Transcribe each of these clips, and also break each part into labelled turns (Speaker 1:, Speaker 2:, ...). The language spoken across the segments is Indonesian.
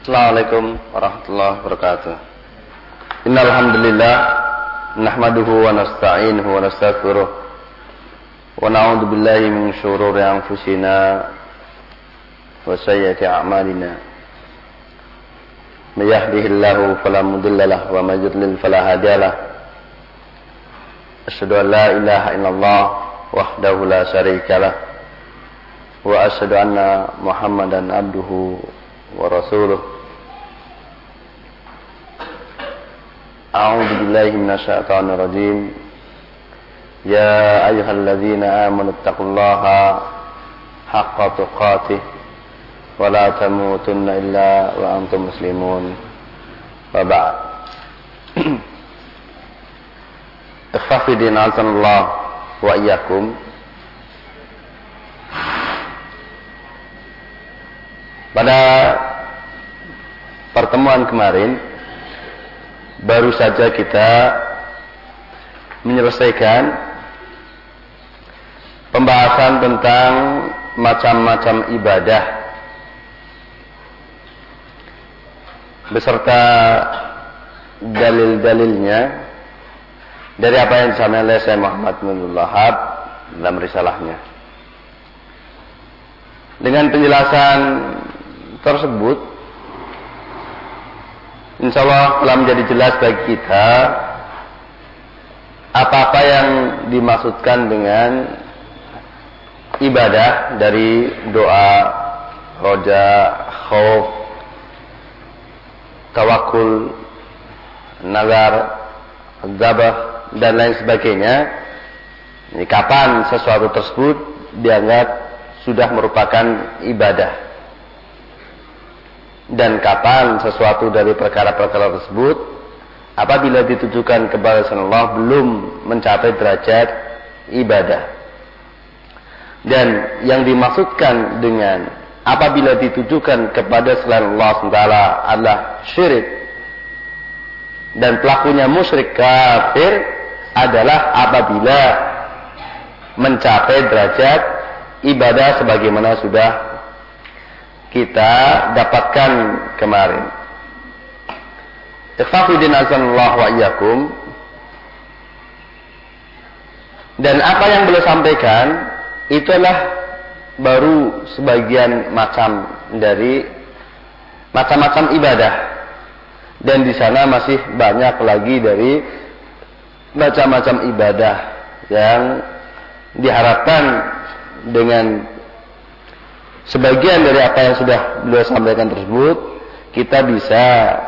Speaker 1: Assalamualaikum warahmatullahi wabarakatuh. Innal hamdalillah nahmaduhu wa nasta'inuhu wa nastaghfiruh wa na'udzu billahi min shururi anfusina wa sayyiati a'malina. May yahdihillahu fala mudilla lahu wa may yudlil fala hadiya lahu. Asyhadu an la ilaha illallah wahdahu la syarika lah wa asyhadu anna Muhammadan abduhu wa rasuluh. A'udzu billahi minasyaitonir rajim. Ya ayyuhalladzina amanu taqullaha haqqa tuqatih wa la tamutunna illa wa antum muslimun. Wa ba'd. Ikhwafidin azanallah wa iyyakum. Pada pertemuan kemarin baru saja kita menyelesaikan pembahasan tentang macam-macam ibadah beserta dalil-dalilnya dari apa yang disampaikan oleh Syekh Muhammad bin Abdul Wahhab dalam risalahnya. Dengan penjelasan tersebut, insyaallah telah menjadi jelas bagi kita apa-apa yang dimaksudkan dengan ibadah dari doa, roja, khauf, tawakul, nazar, zabah dan lain sebagainya. Ini kapan sesuatu tersebut dianggap sudah merupakan ibadah, dan kapan sesuatu dari perkara-perkara tersebut apabila ditujukan kepada Allah belum mencapai derajat ibadah. Dan yang dimaksudkan dengan apabila ditujukan kepada selain Allah SWT adalah syirik, dan pelakunya musyrik kafir adalah apabila mencapai derajat ibadah sebagaimana sudah kita dapatkan kemarin. Ikhwafidin azanallahu wa iyyakum. Dan apa yang beliau sampaikan itulah baru sebagian macam dari macam-macam ibadah, dan di sana masih banyak lagi dari macam-macam ibadah yang diharapkan dengan sebagian dari apa yang sudah beliau sampaikan tersebut kita bisa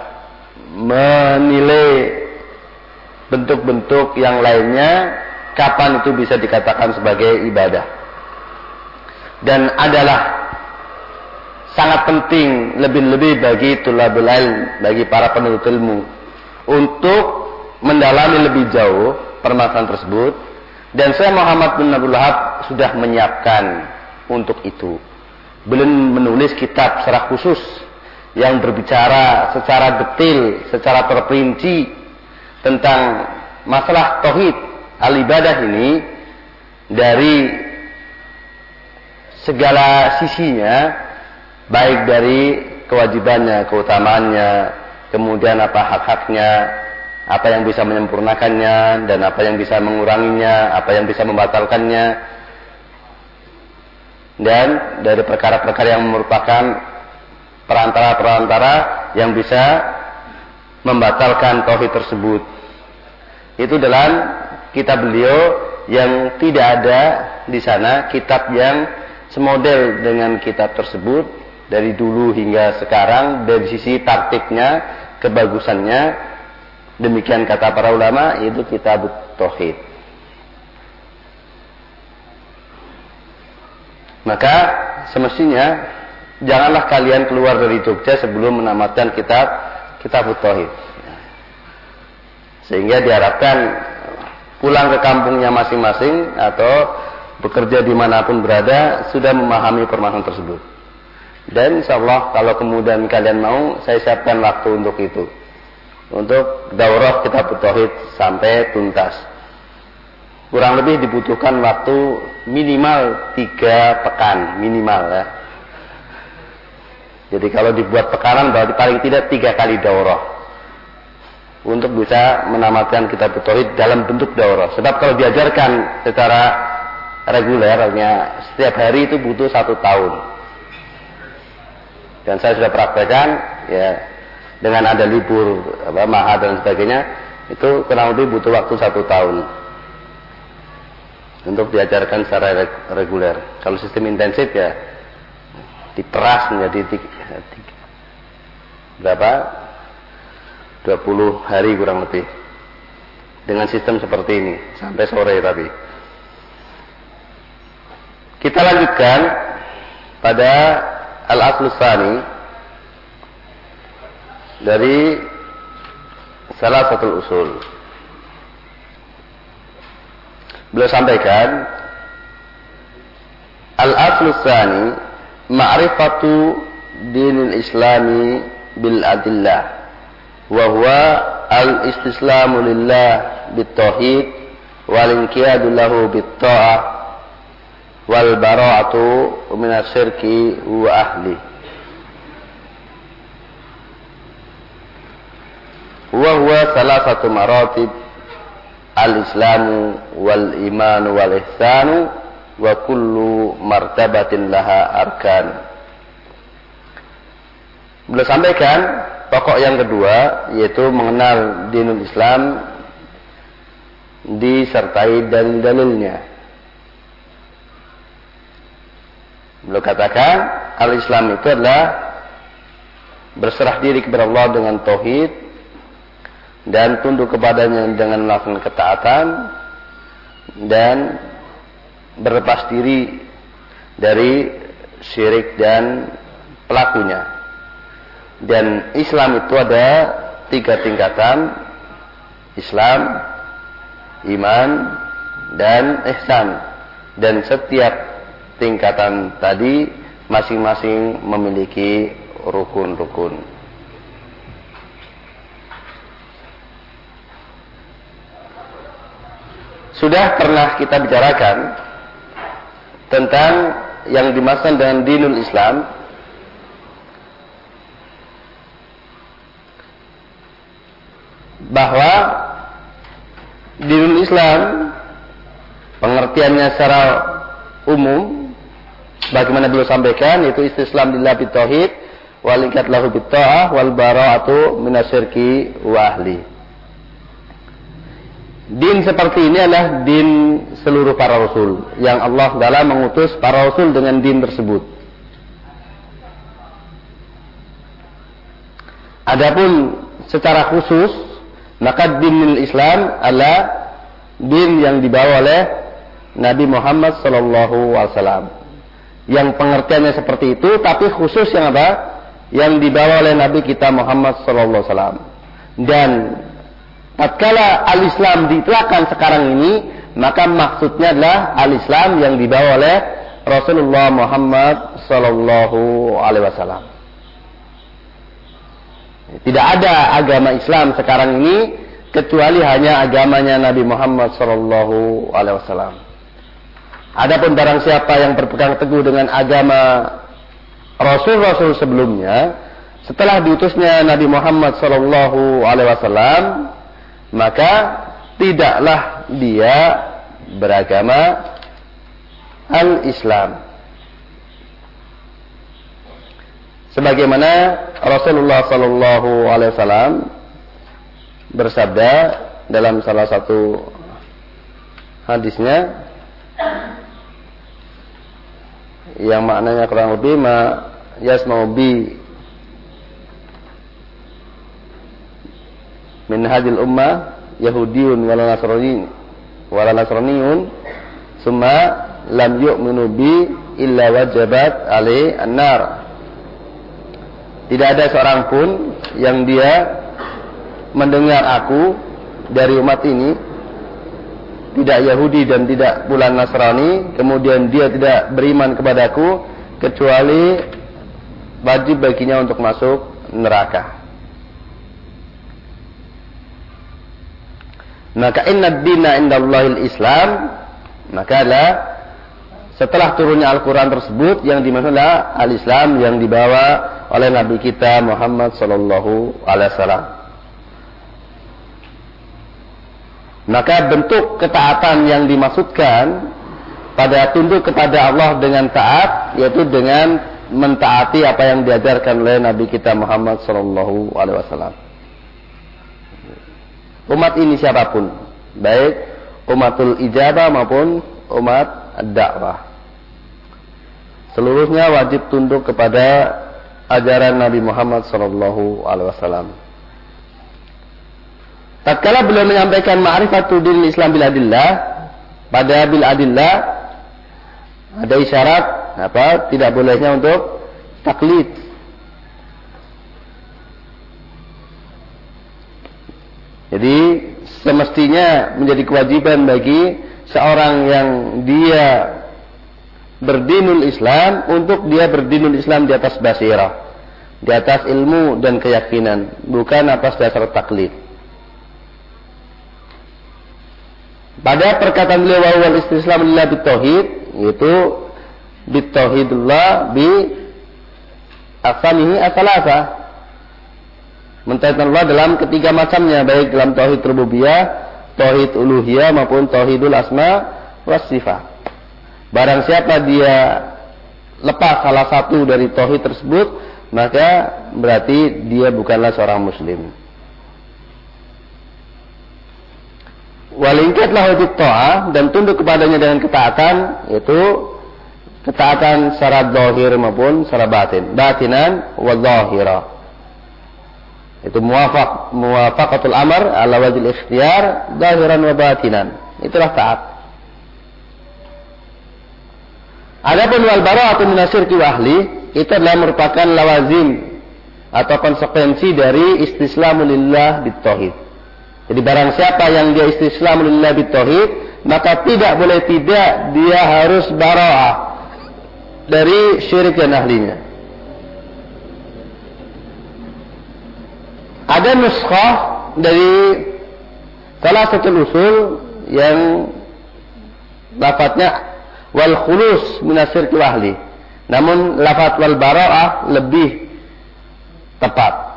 Speaker 1: menilai bentuk-bentuk yang lainnya kapan itu bisa dikatakan sebagai ibadah. Dan adalah sangat penting lebih-lebih bagi tulabul ilm, bagi para penuntut ilmu untuk mendalami lebih jauh permasalahan tersebut, dan Syekh Muhammad bin Abdul Wahhab sudah menyiapkan untuk itu. Belum menulis kitab secara khusus yang berbicara secara detail, secara terperinci tentang masalah tauhid al-ibadah ini dari segala sisinya, baik dari kewajibannya, keutamaannya, kemudian apa hak-haknya, apa yang bisa menyempurnakannya dan apa yang bisa menguranginya, apa yang bisa membatalkannya, dan dari perkara-perkara yang merupakan perantara-perantara yang bisa membatalkan tauhid tersebut. Itu dalam kitab beliau yang tidak ada di sana kitab yang semodel dengan kitab tersebut dari dulu hingga sekarang dari sisi tartibnya, kebagusannya. Demikian kata para ulama, itu kitab tauhid. Maka semestinya janganlah kalian keluar dari Jogja sebelum menamatkan kitab tauhid. Sehingga diharapkan pulang ke kampungnya masing-masing atau bekerja dimanapun berada sudah memahami permasalahan tersebut. Dan insyaallah kalau kemudian kalian mau, saya siapkan waktu untuk itu, untuk daurah kitab tauhid sampai tuntas. Kurang lebih dibutuhkan waktu minimal 3 pekan minimal ya. Jadi kalau dibuat pekanan berarti paling tidak 3 kali daurah untuk bisa menamatkan kitab tauhid dalam bentuk daurah. Sebab kalau diajarkan secara regulernya setiap hari itu butuh 1 tahun. Dan saya sudah praktekkan ya, dengan ada libur maha dan sebagainya, itu kurang lebih butuh waktu 1 tahun untuk diajarkan secara reguler. Kalau sistem intensif ya diperas menjadi berapa? 20 hari kurang lebih. Dengan sistem seperti ini sampai sore tapi. Kita lanjutkan pada al-aslu tsani dari salah satu usul. Beliau sampaikan al-aslu tsani ma'rifatu dinil islami bil adillah wa huwa al-istislamu lillah bit tauhid wal inqiyadu lahu bit ta'ah wal bara'atu minas syirki wa ahli. Wa huwa salasatu maratib al-islamu wal imanu wal ihsanu wa kullu martabatin laha arkan. Beliau sampaikan pokok yang kedua yaitu mengenal dinul Islam disertai dalil-dalilnya. Beliau katakan al-Islam itu adalah berserah diri kepada Allah dengan tauhid dan tunduk kepadanya dengan melakukan ketaatan dan berlepas diri dari syirik dan pelakunya. Dan Islam itu ada 3 tingkatan: Islam, iman, dan ihsan. Dan setiap tingkatan tadi masing-masing memiliki rukun-rukun. Sudah pernah kita bicarakan tentang yang dimaksud dengan dinul Islam, bahwa dinul Islam pengertiannya secara umum bagaimana beliau sampaikan, yaitu istislam lillah bit tauhid wal inqiyad lahu bit ta'ah wal bara'atu minasyirki wa ahli. Din seperti ini adalah din seluruh para rasul yang Allah Ta'ala mengutus para rasul dengan din tersebut. Adapun secara khusus maka dinul Islam adalah din yang dibawa oleh Nabi Muhammad SAW, yang pengertiannya seperti itu, tapi khusus yang apa? Yang dibawa oleh Nabi kita Muhammad SAW. Dan tatkala al-Islam diitlaqkan sekarang ini, maka maksudnya adalah al-Islam yang dibawa oleh Rasulullah Muhammad SAW. Tidak ada agama Islam sekarang ini kecuali hanya agamanya Nabi Muhammad SAW. Adapun barang siapa yang berpegang teguh dengan agama Rasul-Rasul sebelumnya, setelah diutusnya Nabi Muhammad SAW, maka tidaklah dia beragama al-Islam. Sebagaimana Rasulullah SAW bersabda dalam salah satu hadisnya, yang maknanya kurang lebih ma yasma'u bi min hadhil ummah yahudiyun wala nasraniyun summa lam yu'minu bi illa wajabat alaihi an-nar. Tidak ada seorang pun yang dia mendengar aku dari umat ini, tidak Yahudi dan tidak pula Nasrani, kemudian dia tidak beriman kepadaku, kecuali wajib baginya untuk masuk neraka. Maka inna dina indallahil Islam, maka adalah setelah turunnya Al-Quran tersebut yang dimaksud adalah al-Islam yang dibawa oleh Nabi kita Muhammad sallallahu alaihi wasallam. Maka bentuk ketaatan yang dimaksudkan pada tunduk kepada Allah dengan taat, yaitu dengan mentaati apa yang diajarkan oleh Nabi kita Muhammad sallallahu alaihi wasallam. Umat ini siapapun, baik umatul ijabah maupun umat ad-da'wah, seluruhnya wajib tunduk kepada ajaran Nabi Muhammad sallallahu alaihi wasallam. Tatkala beliau menyampaikan ma'rifatul dinil Islam bil adillah, pada bil adillah ada isyarat tidak bolehnya untuk taklid. Jadi semestinya menjadi kewajiban bagi seorang yang dia berdinul Islam untuk dia berdinul Islam di atas basirah, di atas ilmu dan keyakinan, bukan atas dasar taklid. Pada perkataan beliau wal istislam lillah bitauhid, yaitu bitauhidullah bi aqsamihi asalasa, mentauhidkan Allah dalam ketiga macamnya, baik dalam tauhid rububiyah, tauhid uluhiyah maupun tauhidul asma was sifat. Barang siapa dia lepas salah satu dari tauhid tersebut, maka berarti dia bukanlah seorang muslim. Walingkatlah wajib ta'ah, dan tunduk kepadanya dengan ketaatan, yaitu ketaatan secara zahir maupun secara batin, batinan wa zahira. Itu muwafaqatul amr ala wajhil ikhtiyar zahiran wa batinan. Itulah taat. Adapun wal bara'atu minasyirki wa ahli, itu adalah merupakan lawazim atau konsekuensi dari istislamu lillah bitauhid. Jadi barang siapa yang dia istislamu lillah bitauhid, maka tidak boleh tidak dia harus bara'ah dari syirik dan ahlinya. Ada nuskhah dari salah satu usul yang lafadznya wal khulus minasyirki wa ahli, namun lafadz wal bara'ah lebih tepat.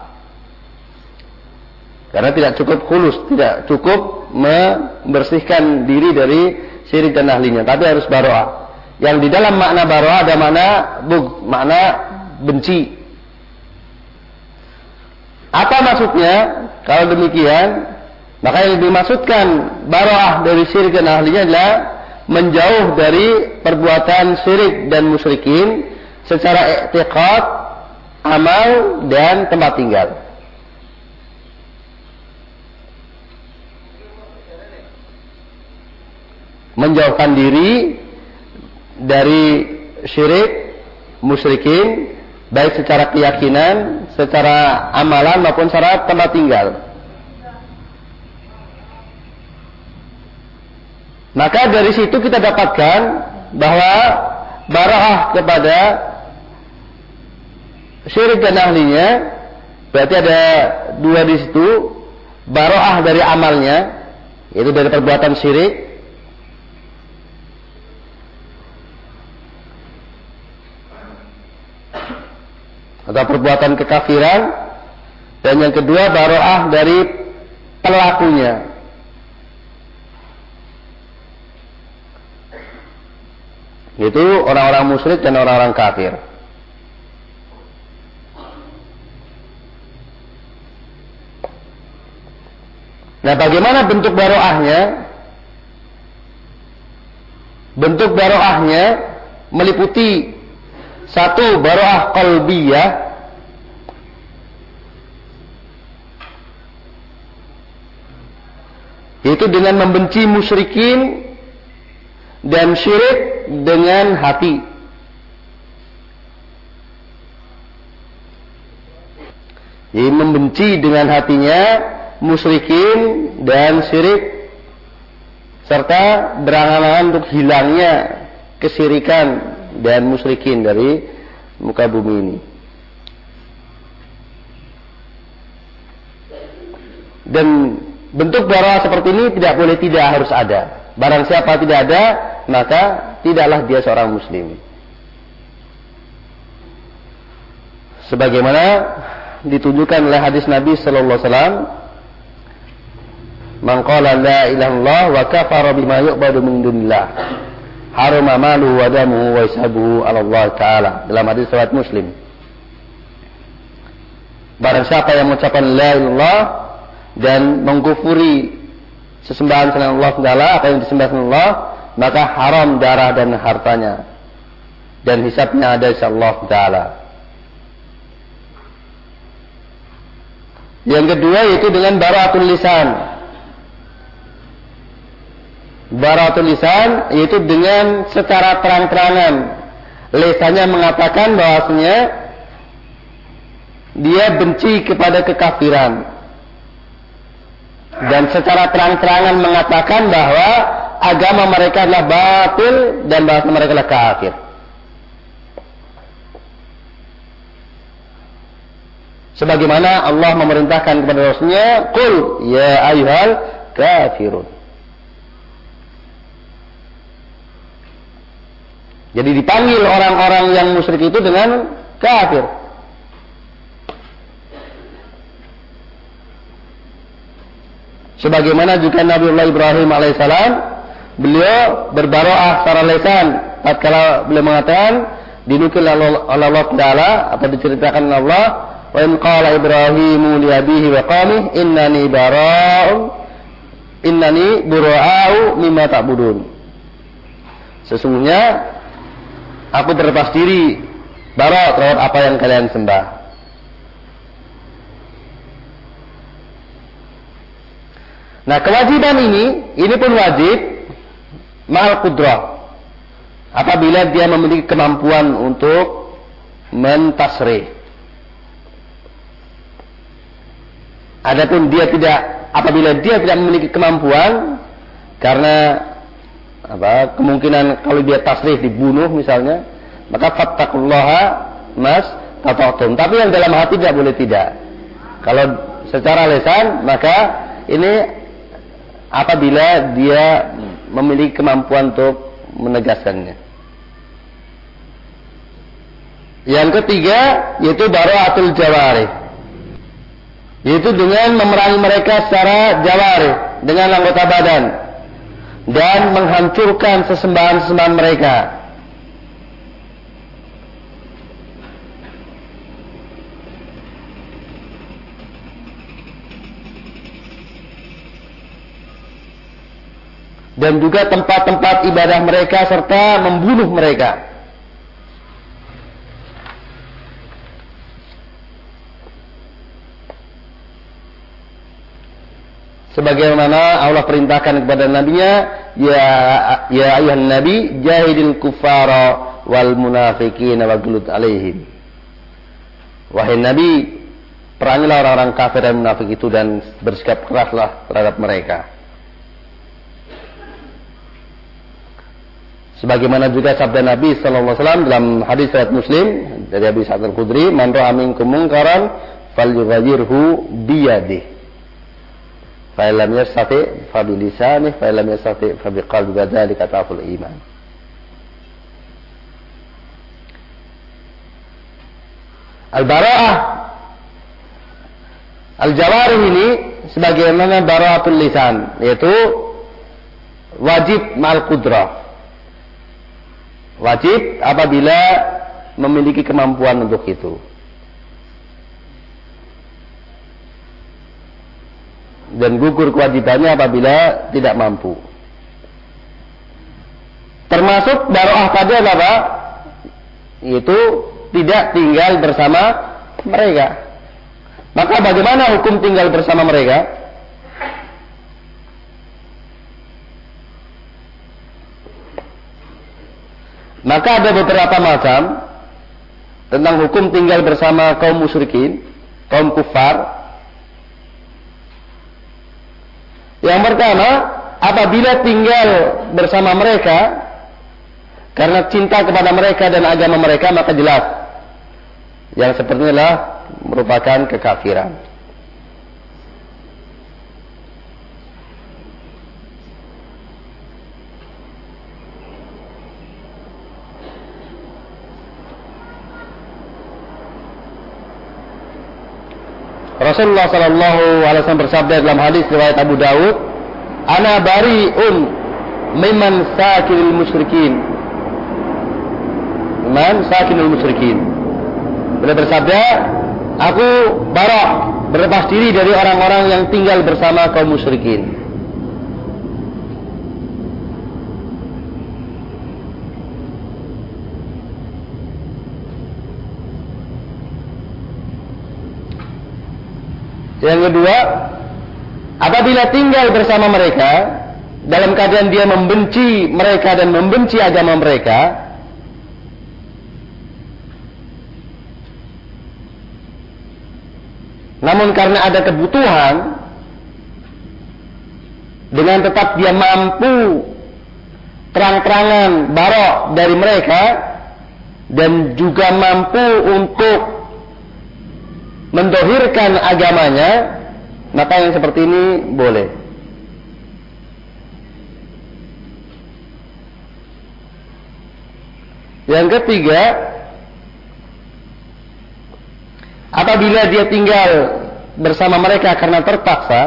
Speaker 1: Karena tidak cukup khulus, tidak cukup membersihkan diri dari syirik dan ahlinya, tapi harus bara'ah. Yang di dalam makna bara'ah ada makna benci. Apa maksudnya? Kalau demikian, maka yang dimaksudkan bara'ah dari syirik dan ahlinya adalah menjauh dari perbuatan syirik dan musyrikin secara i'tiqad, amal dan tempat tinggal. Menjauhkan diri dari syirik, musyrikin, baik secara keyakinan, secara amalan maupun secara tempat tinggal. Maka dari situ kita dapatkan bahwa bara'ah kepada syirik dan ahlinya, berarti ada dua di situ. Bara'ah dari amalnya, yaitu dari perbuatan syirik, atau perbuatan kekafiran, dan yang kedua bara'ah dari pelakunya. Itu orang-orang musyrik dan orang-orang kafir. Nah, bagaimana bentuk bara'ahnya? Bentuk bara'ahnya meliputi satu, bara'ah qalbiyah, yaitu dengan membenci musyrikin dan syirik dengan hati. Jadi membenci dengan hatinya musyrikin dan syirik, serta berangan-angan untuk hilangnya kesyirikan dan musyrikin dari muka bumi ini. Dan bentuk bara'ah seperti ini tidak boleh tidak harus ada. Barang siapa tidak ada, maka tidaklah dia seorang muslim. Sebagaimana ditunjukkan oleh hadis Nabi sallallahu alaihi wasallam, "Man qala la ilaha illallah wa kafara bima yu'badu min dunillah, harama maluhu wa damuhu wa hisabuhu 'ala Allah taala." Dalam hadis riwayat Muslim. Barang siapa yang mengucapkan la ilaha illallah dan mengkufuri sesembahan selain Allah taala, apa yang disembah selain Allah, maka haram darah dan hartanya dan hisabnya ada di Allah taala. Yang kedua yaitu dengan bara'atul lisan. Bara'atul lisan yaitu dengan secara terang-terangan lisannya mengatakan bahwasanya dia benci kepada kekafiran, dan secara terang-terangan mengatakan bahwa agama mereka adalah batil dan bahwa mereka adalah kafir. Sebagaimana Allah memerintahkan kepada Rasulnya, "Qul ya ayyuhal kafirun." Jadi dipanggil orang-orang yang musyrik itu dengan kafir. Sebagaimana juga Nabiullah Ibrahim alaihissalam, beliau berbaroah secara lisan tatkala beliau mengatakan, dinukil oleh Allah Taala atau diceritakan oleh Allah, "Wa in qala Ibrahimu li abihi wa qaumihi innani bura'u mimma ta'budun." Sesungguhnya aku berlepas diri bara terhadap apa yang kalian sembah. Nah, kewajiban ini pun wajib ma'al qudrah. Apabila dia memiliki kemampuan untuk mentasrih. Adapun apabila dia tidak memiliki kemampuan, karena kemungkinan kalau dia tasrih dibunuh misalnya, maka fattaqullaha mas tata'tum. Tapi yang dalam hati tidak boleh tidak. Kalau secara lisan, maka ini apabila dia memiliki kemampuan untuk menegaskannya. Yang ketiga yaitu bara'atul jawarih, yaitu dengan memerangi mereka secara jawarih, dengan anggota badan, dan menghancurkan sesembahan-sesembahan mereka. Dan juga tempat-tempat ibadah mereka serta membunuh mereka. Sebagaimana Allah perintahkan kepada nabinya, ya ayuhan nabi jahidil kuffara wal munafiqina waghlud alaihim. Wahai nabi, perangilah orang-orang kafir dan munafik itu dan bersikap keraslah terhadap mereka. Sebagaimana juga sabda Nabi sallallahu alaihi wasallam dalam hadis riwayat Muslim dari Abi Sa'id Al-Khudri, "Man ra'a minkum munkaran falyughayyirhu bi yadihi. Fa illam yastati' fa bi lisanihi, fa illam yastati' fa bi qalbihi, dzalika ta'ful iman." Al-bara'ah al-jawarih ini sebagaimana bara'atul lisan, yaitu wajib ma'al qudrah. Wajib apabila memiliki kemampuan untuk itu. Dan gugur kewajibannya apabila tidak mampu. Termasuk bara'ah tadi apa? Itu tidak tinggal bersama mereka. Maka bagaimana hukum tinggal bersama mereka? Maka ada beberapa macam tentang hukum tinggal bersama kaum musyrikin, kaum kufar. Yang pertama, apabila tinggal bersama mereka karena cinta kepada mereka dan agama mereka, maka jelas yang seperti inilah merupakan kekafiran. Rasulullah sallallahu alaihi wasallam bersabda dalam hadis riwayat Abu Dawud, "Ana bari'un mimman sakinul musyrikin." Man sakinul musyrikin. Beliau bersabda, "Aku bara', berlepas diri dari orang-orang yang tinggal bersama kaum musyrikin." Yang kedua, apabila tinggal bersama mereka dalam keadaan dia membenci mereka dan membenci agama mereka, namun karena ada kebutuhan, dengan tetap dia mampu terang-terangan barok dari mereka dan juga mampu untuk mendohirkan agamanya, maka yang seperti ini boleh. Yang ketiga, apabila dia tinggal bersama mereka karena terpaksa,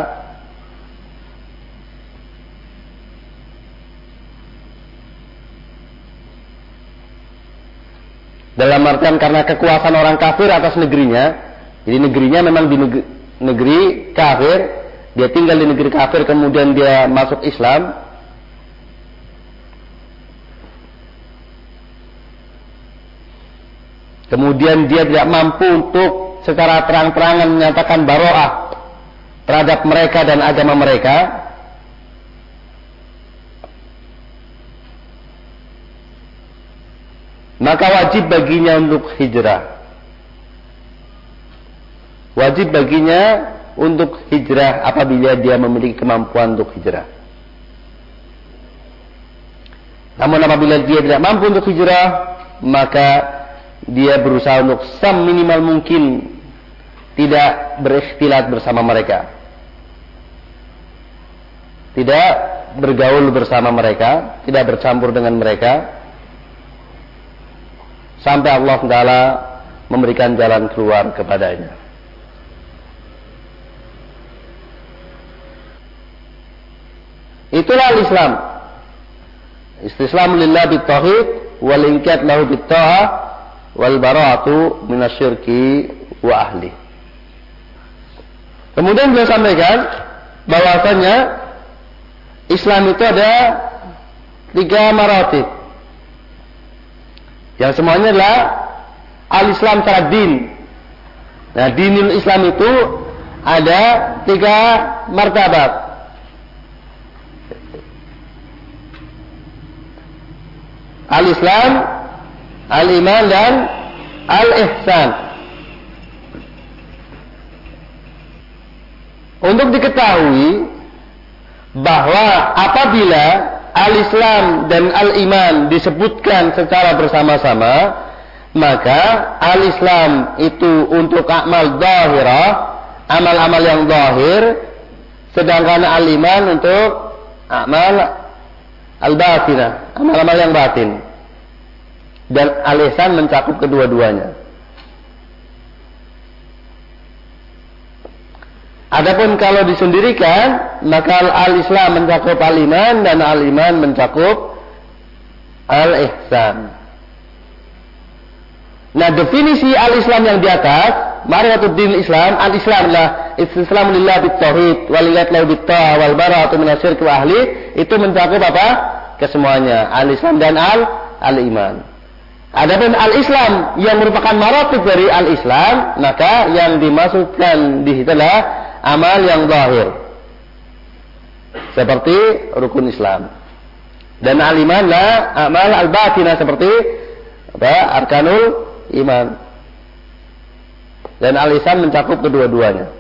Speaker 1: dalam artian karena kekuasaan orang kafir atas negerinya, jadi negerinya memang di negeri kafir, dia tinggal di negeri kafir kemudian dia masuk Islam, kemudian dia tidak mampu untuk secara terang-terangan menyatakan baro'ah terhadap mereka dan agama mereka, maka wajib baginya untuk hijrah. Wajib baginya untuk hijrah apabila dia memiliki kemampuan untuk hijrah. Namun apabila dia tidak mampu untuk hijrah, maka dia berusaha untuk seminimal mungkin tidak berikhtilat bersama mereka, tidak bergaul bersama mereka, tidak bercampur dengan mereka, sampai Allah Ta'ala memberikan jalan keluar kepadanya. Itulah al-Islam. Istislam lillah bit-tauhid wal inqiyad lahu bit-ta'ah wal bara'atu minasyirki wa ahli. Kemudian beliau sampaikan bahwasanya Islam itu ada 3 maratib. Yang semuanya adalah al-Islam secara din. Nah, dinul Islam itu ada 3 martabat. Al-Islam, Al-Iman dan Al-Ihsan. Untuk diketahui bahwa apabila Al-Islam dan Al-Iman disebutkan secara bersama-sama, maka Al-Islam itu untuk amal zahirah, amal-amal yang zahir, sedangkan Al-Iman untuk amal al-batinah, amal-amal yang batin. Dan al-ihsan mencakup kedua-duanya. Adapun kalau disendirikan, maka al-Islam mencakup al-iman dan al-iman mencakup al-ihsan. Nah, definisi al-Islam yang di atas, ma'rifatuddin Islam, al-Islam adalah istislamu lillah bit-tauhid wal inqiyad lahu bit-ta'ah wal bara'atu minasyirki wa ahli. Itu mencakup apa? Kesemuanya, al-Islam dan al-iman. Adapun al-Islam yang merupakan maratib dari al-Islam, maka yang dimasukkan di situ adalah amal yang zahir, seperti rukun Islam. Dan al-iman adalah amal al-batinah, seperti apa? Arkanul iman. Dan al-ihsan mencakup kedua-duanya.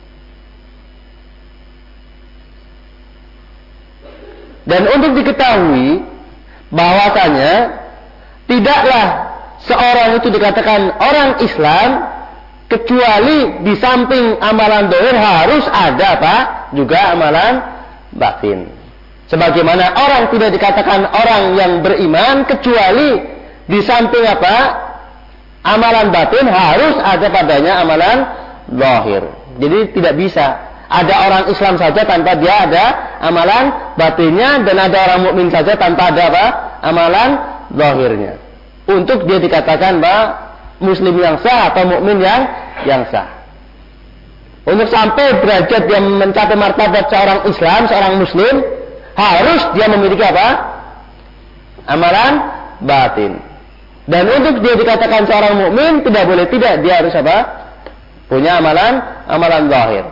Speaker 1: Dan untuk diketahui bahwasanya tidaklah seorang itu dikatakan orang Islam kecuali di samping amalan zahir harus ada apa? Juga amalan batin. Sebagaimana orang tidak dikatakan orang yang beriman kecuali di samping apa? Amalan batin harus ada padanya amalan zahir. Jadi tidak bisa ada orang Islam saja tanpa dia ada amalan batinnya, dan ada orang mukmin saja tanpa ada apa? Amalan zahirnya. Untuk dia dikatakan bahwa muslim yang sah atau mukmin yang sah. Untuk sampai derajat dia mencapai martabat seorang Islam, seorang muslim, harus dia memiliki apa? Amalan batin. Dan untuk dia dikatakan seorang mukmin tidak boleh tidak, dia harus apa? Punya amalan zahir.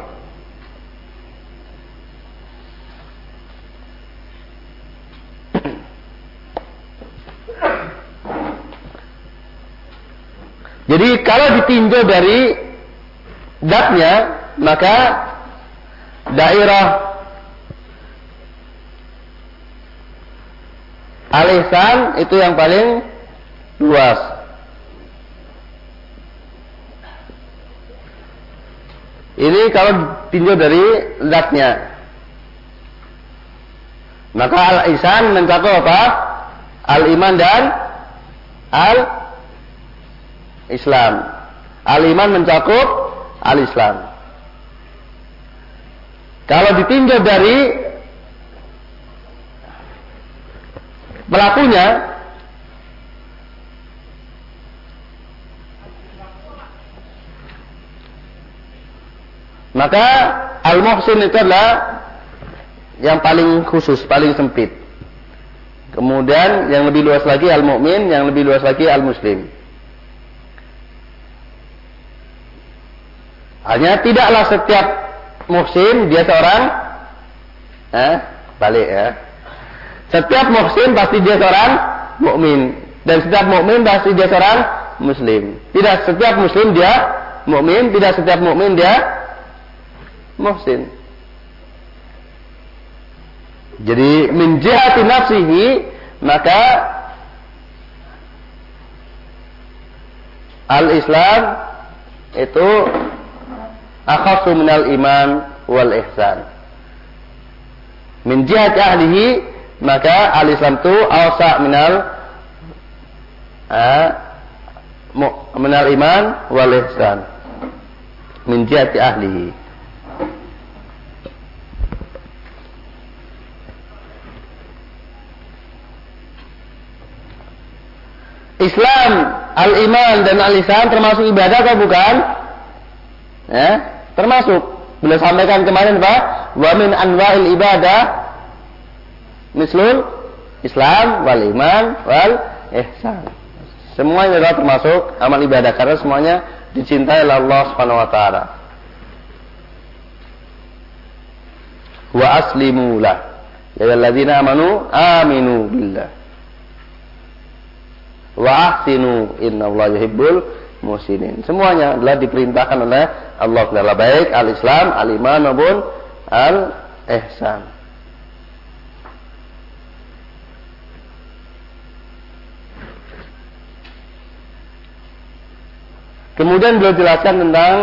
Speaker 1: Jadi kalau ditinjau dari zatnya, maka daerah al-ihsan itu yang paling luas. Ini kalau ditinjau dari zatnya, maka al-ihsan mencakup apa? Al-iman dan al-Islam. Al-iman mencakup al-Islam. Kalau ditinjau dari pelakunya, maka al-muhsin itu adalah yang paling khusus, paling sempit. Kemudian yang lebih luas lagi al-mu'min, yang lebih luas lagi al-muslim. Hanya tidaklah setiap muhsin dia seorang balik ya. Setiap muhsin pasti dia seorang mukmin, dan setiap mukmin pasti dia seorang muslim. Tidak setiap muslim dia mukmin, tidak setiap mukmin dia muhsin. Jadi min jihati nafsihi, maka al-Islam itu akhassu minal iman wal ihsan. Min jihati ahlihi, maka al-Islam itu awsa minal iman wal ihsan. Min jihati ahlihi. Islam, al-iman dan al-ihsan termasuk ibadah atau bukan? Termasuk. Beliau sampaikan kemarin Pak, wa min anwa'il ibadah mislul Islam wal iman wal ihsan. Semuanya adalah termasuk amal ibadah karena semuanya dicintai oleh Allah Subhanahu wa taala. Wa aslimu lah. Ya alladzina amanu aminu billah. Wa ahsinu innallaha yuhibbul muhsinin. Semuanya adalah diperintahkan oleh Allah Taala, baik al-Islam, al-iman maupun al-ihsan. Kemudian beliau jelaskan tentang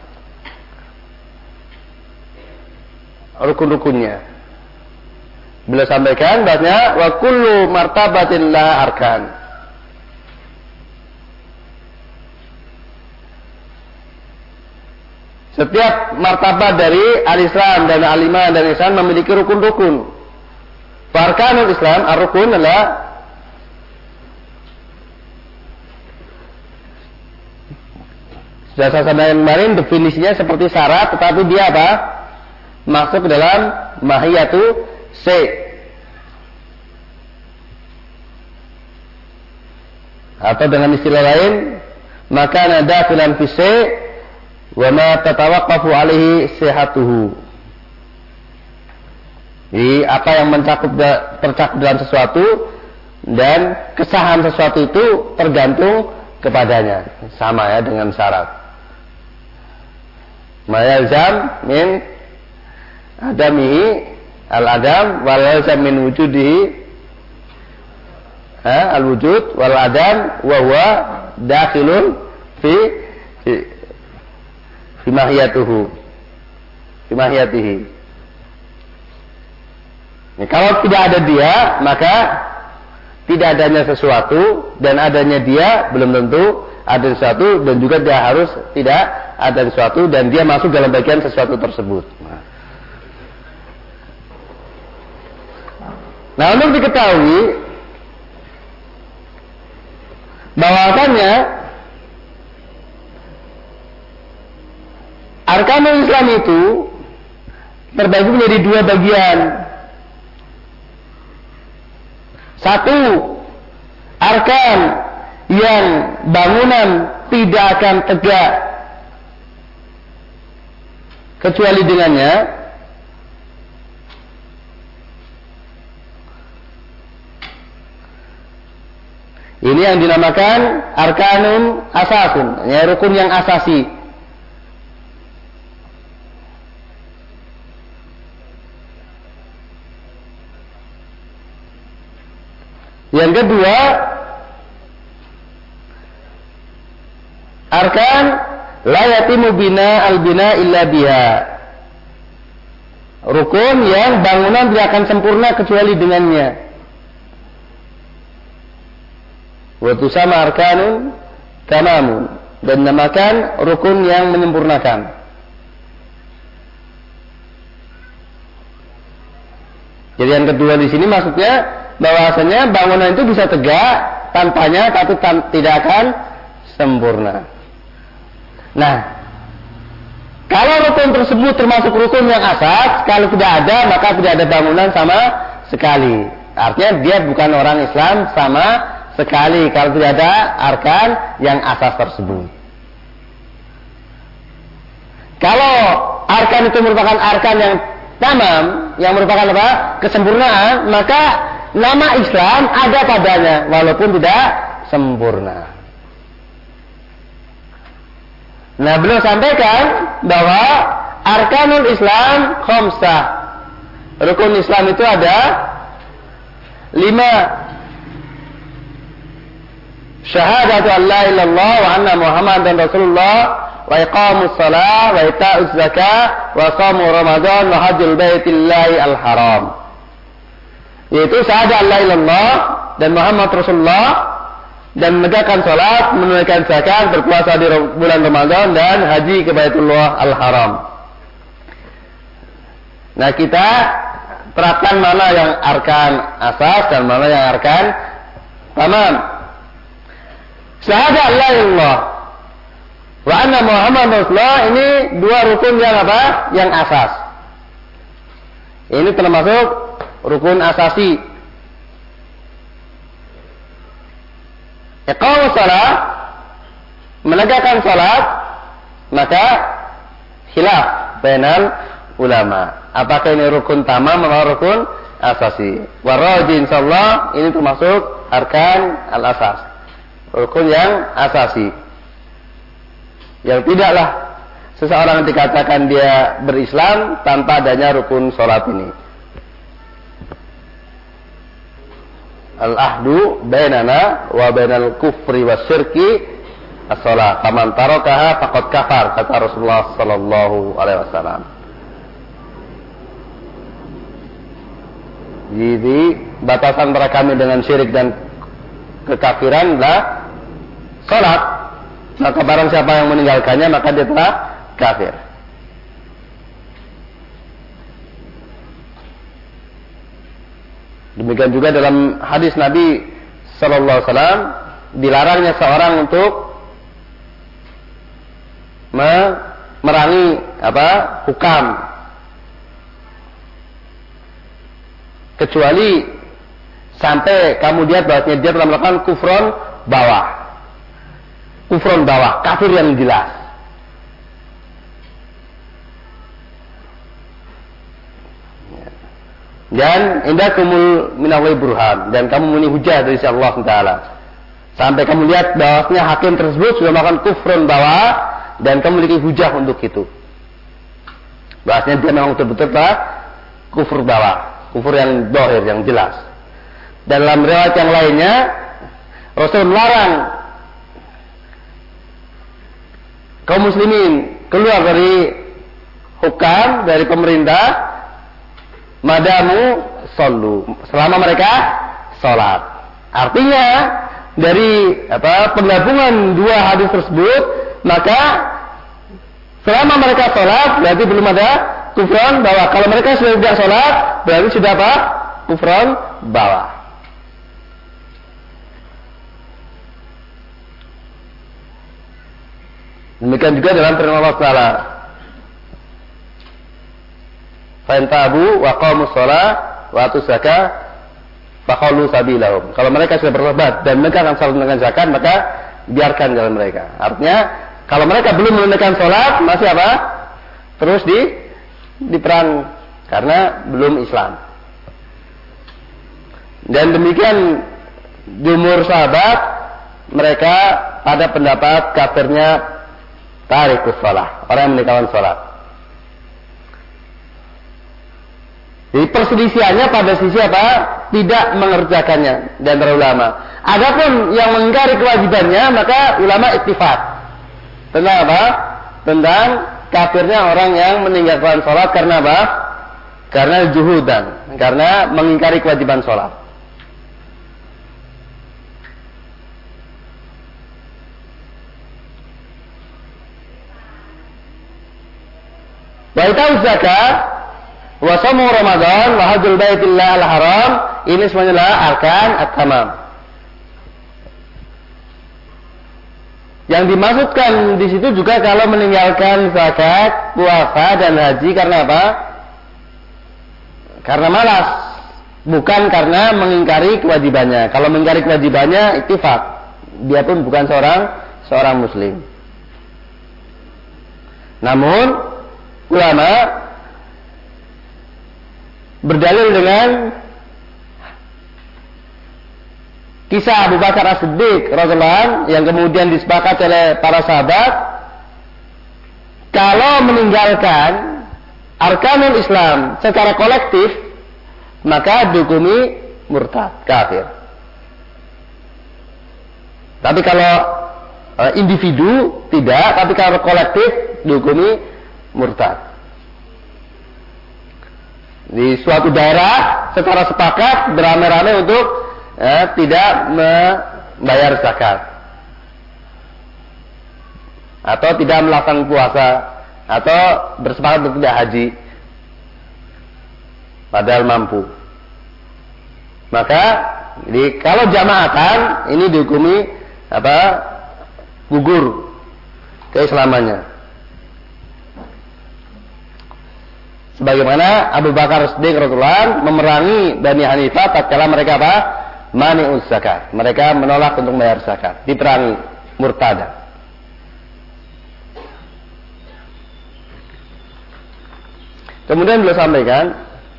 Speaker 1: rukun-rukunnya. Beliau sampaikan bahwasanya wa kullu martabatin laha arkan. Setiap martabat dari al-Islam dan al-iman dan ihsan memiliki rukun-rukun. Arkanul Islam, ar-rukun adalah sudah saya sampaikan kemarin definisinya seperti syarat, tetapi dia apa? Masuk ke dalam mahiyatu atau dengan istilah lain, maka nada filan fi wa ma tatawaqqafu alaihi sihhatuhu. Jadi apa yang tercakup dalam sesuatu dan kesahan sesuatu itu tergantung kepadanya, sama ya dengan syarat. Ma yalzam min adamihi al-adam wal yalzam min wujudihi al-wujud wal adam wa huwa dakhilun fi mahiyatihi. Nah, kalau tidak ada dia, maka tidak adanya sesuatu, dan adanya dia belum tentu ada sesuatu, dan juga dia harus tidak ada sesuatu dan dia masuk dalam bagian sesuatu tersebut. Nah, untuk diketahui bahwasannya arkanul Islam itu terbagi menjadi dua bagian. Satu, arkan yang bangunan tidak akan tegak kecuali dengannya. Ini yang dinamakan arkanun asasun, ya, rukun yang asasi. Yang kedua, arkan la yatimu bina al-bina illa biha. Rukun yang bangunan tidak akan sempurna kecuali dengannya. Wa tusama arkanun tamamun, dan dinamakan rukun yang menyempurnakan. Jadi yang kedua di sini maksudnya bahwasanya bangunan itu bisa tegak tanpanya, tapi tidak akan sempurna. Nah, kalau rukun tersebut termasuk rukun yang asas, kalau tidak ada maka tidak ada bangunan sama sekali. Artinya dia bukan orang Islam sama sekali kalau tidak ada arkan yang asas tersebut. Kalau arkan itu merupakan arkan yang tamam, yang merupakan apa? Kesempurnaan, maka nama Islam ada padanya walaupun tidak sempurna. Nah, beliau sampaikan bahwa arkanul Islam khamsah. Rukun Islam itu ada 5. Syahadatu an la ilaha illallah wa anna Muhammadan Rasulullah, wa iqamus shalah, wa ita'uz zakah, wa shaum Ramadan, wa hajjul baitillahi al-haram. Yaitu syahadat la ilaha illallah dan Muhammad Rasulullah, dan menegakkan salat, menunaikan zakat, berpuasa di bulan Ramadan, dan haji ke Baitullah al-Haram. Nah, kita terapkan mana yang arkan asas dan mana yang arkan tamam. Syahadat la ilaha illallah wa anna Muhammad Rasulullah, ini dua rukun yang apa? Yang asas. Ini termasuk rukun asasi. Iqamus shalah, menegakkan salat, maka khilaf bainal ulama. Apakah ini rukun tamam atau rukun asasi? Warajih insyaallah ini termasuk arkan al-asas. Rukun yang asasi. Yang tidaklah seseorang dikatakan dia berislam tanpa adanya rukun salat ini. Al-ahdu bainana wa bainal kufri wasyirki as-shalah. Faman tarakaha faqad kafar, kata Rasulullah sallallahu alaihi wasallam. Jadi batasan antara kami dengan syirik dan kekafiran adalah salat. Maka barang siapa yang meninggalkannya maka dia telah kafir. Demikian juga dalam hadis Nabi sallallahu alaihi wasallam dilarangnya seorang untuk memerangi hukam, kecuali sampai kamu lihat bahwasanya dia telah melakukan kufron bawah, kafir yang jelas. Dan indakumul minallahi burhan, dan kamu memenuhi hujah dari Allah Taala. Sampai kamu lihat bahwasanya hakim tersebut sudah melakukan kufrun bawah dan kamu memiliki hujah untuk itu. Bahwasanya dia memang betul-betul kufur bawah, kufur yang zahir, yang jelas. Dalam riwayat yang lainnya Rasul melarang kaum muslimin keluar dari hukam, dari pemerintah, madamu sallu, selama mereka salat. Artinya dari penggabungan dua hadis tersebut, maka Selama mereka sholat berarti belum ada kufran bawah. Kalau mereka sudah tidak sholat berarti sudah apa? Kufran bawah. Demikian juga dalam firman Allah Taala. Fa in tabu wa qamu shalah wa atu zakah fakhallu sabilahum. Kalau mereka sudah bertobat dan mereka akan salat dengan zakat, maka biarkan jalan mereka. Artinya, kalau mereka belum menunaikan salat, masih apa? Terus diperang karena belum Islam. Dan demikian jumhur sahabat, mereka pada pendapat kafirnya tarikus shalah, orang yang meninggalkan salat. Jadi perselisihannya pada sisi apa? Tidak mengerjakannya dan para ulama. Adapun yang mengingkari kewajibannya, maka ulama ittifaq. Tentang apa? Tentang kafirnya orang yang meninggalkan sholat karena apa? Karena juhudan, karena mengingkari kewajiban sholat. Wa ita'uz zakat wa shamu Ramadan wa hajjul baitillah al-haram, ini semuanya adalah arkan at-tamam. Yang dimaksudkan di situ juga kalau meninggalkan zakat, puasa dan haji karena apa? Karena malas, bukan karena mengingkari kewajibannya. Kalau mengingkari kewajibannya ittifaq, dia pun bukan seorang muslim. Namun ulama berdalil dengan kisah Abu Bakar As-Siddiq radhiyallahu anhu yang kemudian disepakati oleh para sahabat, kalau meninggalkan arkanul Islam secara kolektif maka dihukumi murtad, kafir. Tapi kalau individu tidak, tapi kalau kolektif dihukumi murtad. Di suatu daerah secara sepakat beramai-ramai untuk tidak membayar zakat atau tidak melaksanakan puasa atau bersepakat untuk tidak haji padahal mampu, maka kalau jamaatan ini dihukumi apa? Gugur keislamannya. Sebagaimana Abu Bakar As-Siddiq radhiyallahu anhu memerangi Bani Hanifah tatkala mereka apa? Mani'uz zakat. Mereka menolak untuk membayar zakat, diperangi, murtada. Kemudian beliau sampaikan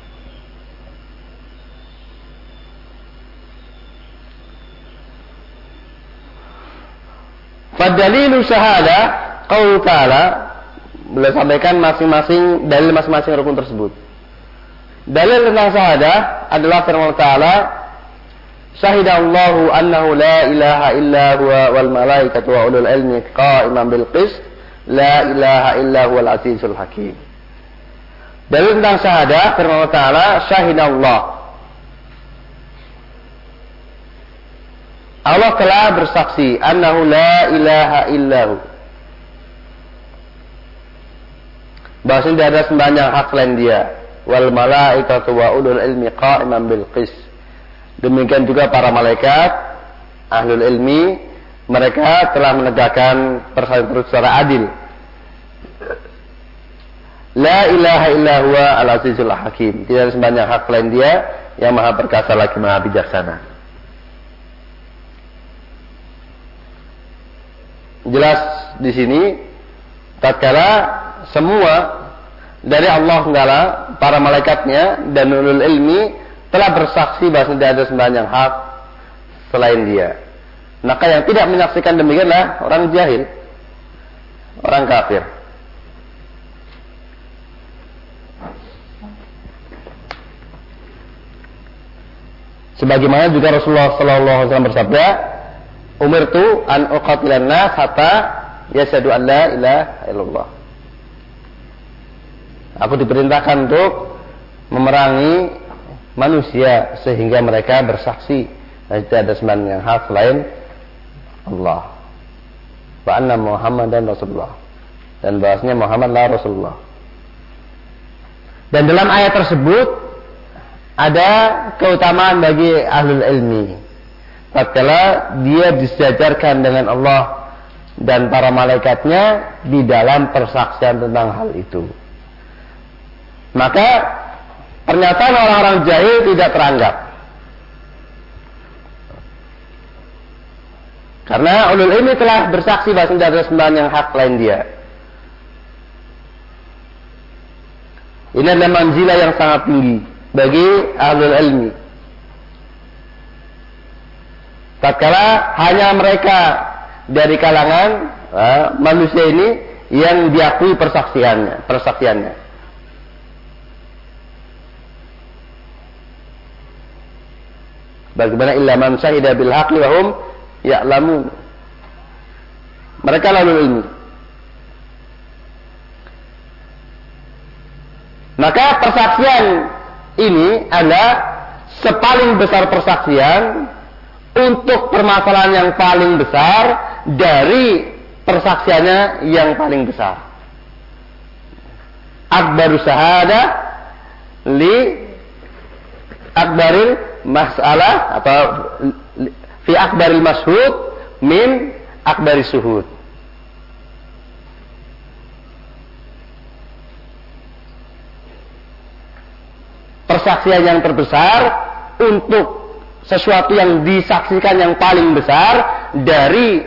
Speaker 1: fadalilu syahada qaul ta'ala, beliau sampaikan masing-masing dalil masing-masing rukun tersebut. Dalil tentang syahadah adalah firman Allah Ta'ala, syahidallahu annahu la ilaha illa huwa wal malaikatu wa ulul ilmi qa'iman bil qist la ilaha illa huwal azizul hakim. Dalil tentang syahadah firman Allah Ta'ala, syahidallah, Allah telah bersaksi, annahu la ilaha illahu, bahwasanya tidak ada sembahyang hak selain Dia, wal malaikatu wa ulul ilmi qa'iman bil qist, demikian juga para malaikat ahlul ilmi, mereka telah menegakkan persaingan secara adil. La ilaha illa huwa al azizul hakim, tidak ada sembahyang hak selain Dia yang maha perkasa lagi maha bijaksana. Jelas di sini tatkala semua dari Allah Ta'ala, para malaikatnya dan ulul ilmi telah bersaksi bahwa tidak ada sembahyang hak selain Dia. Maka yang tidak menyaksikan demikianlah orang jahil, orang kafir. Sebagaimana juga Rasulullah sallallahu alaihi wasallam bersabda, umirtu an uqatilan nas hatta yashhadu an la ilaha illallah. Aku diperintahkan untuk memerangi manusia sehingga mereka bersaksi tidak ada sembahyang yang hak selain Allah, wa anna Muhammadan Rasulullah, dan bahwasanya Muhammadlah Rasulullah. Dan dalam ayat tersebut ada keutamaan bagi ahlul ilmi tatkala dia disejajarkan dengan Allah dan para malaikatnya di dalam persaksian tentang hal itu. Maka pernyataan orang-orang jahil tidak teranggap. Karena ulul ilmi telah bersaksi bahwa tidak ada sembahan yang hak lain dia. Ini adalah manzilah yang sangat tinggi bagi ahlul ilmi. Tatkala hanya mereka dari kalangan manusia ini yang diakui persaksiannya. Bagaimana illa man syahida bil haqqi wa hum ya'lamun. Mereka lalu ilmu. Maka persaksian ini adalah sepaling besar persaksian untuk permasalahan yang paling besar dari persaksiannya yang paling besar. Akbaru syahadah li akbaril masalah atau fi akbaril mashhud min akbari syuhud. Persaksian yang terbesar untuk sesuatu yang disaksikan yang paling besar dari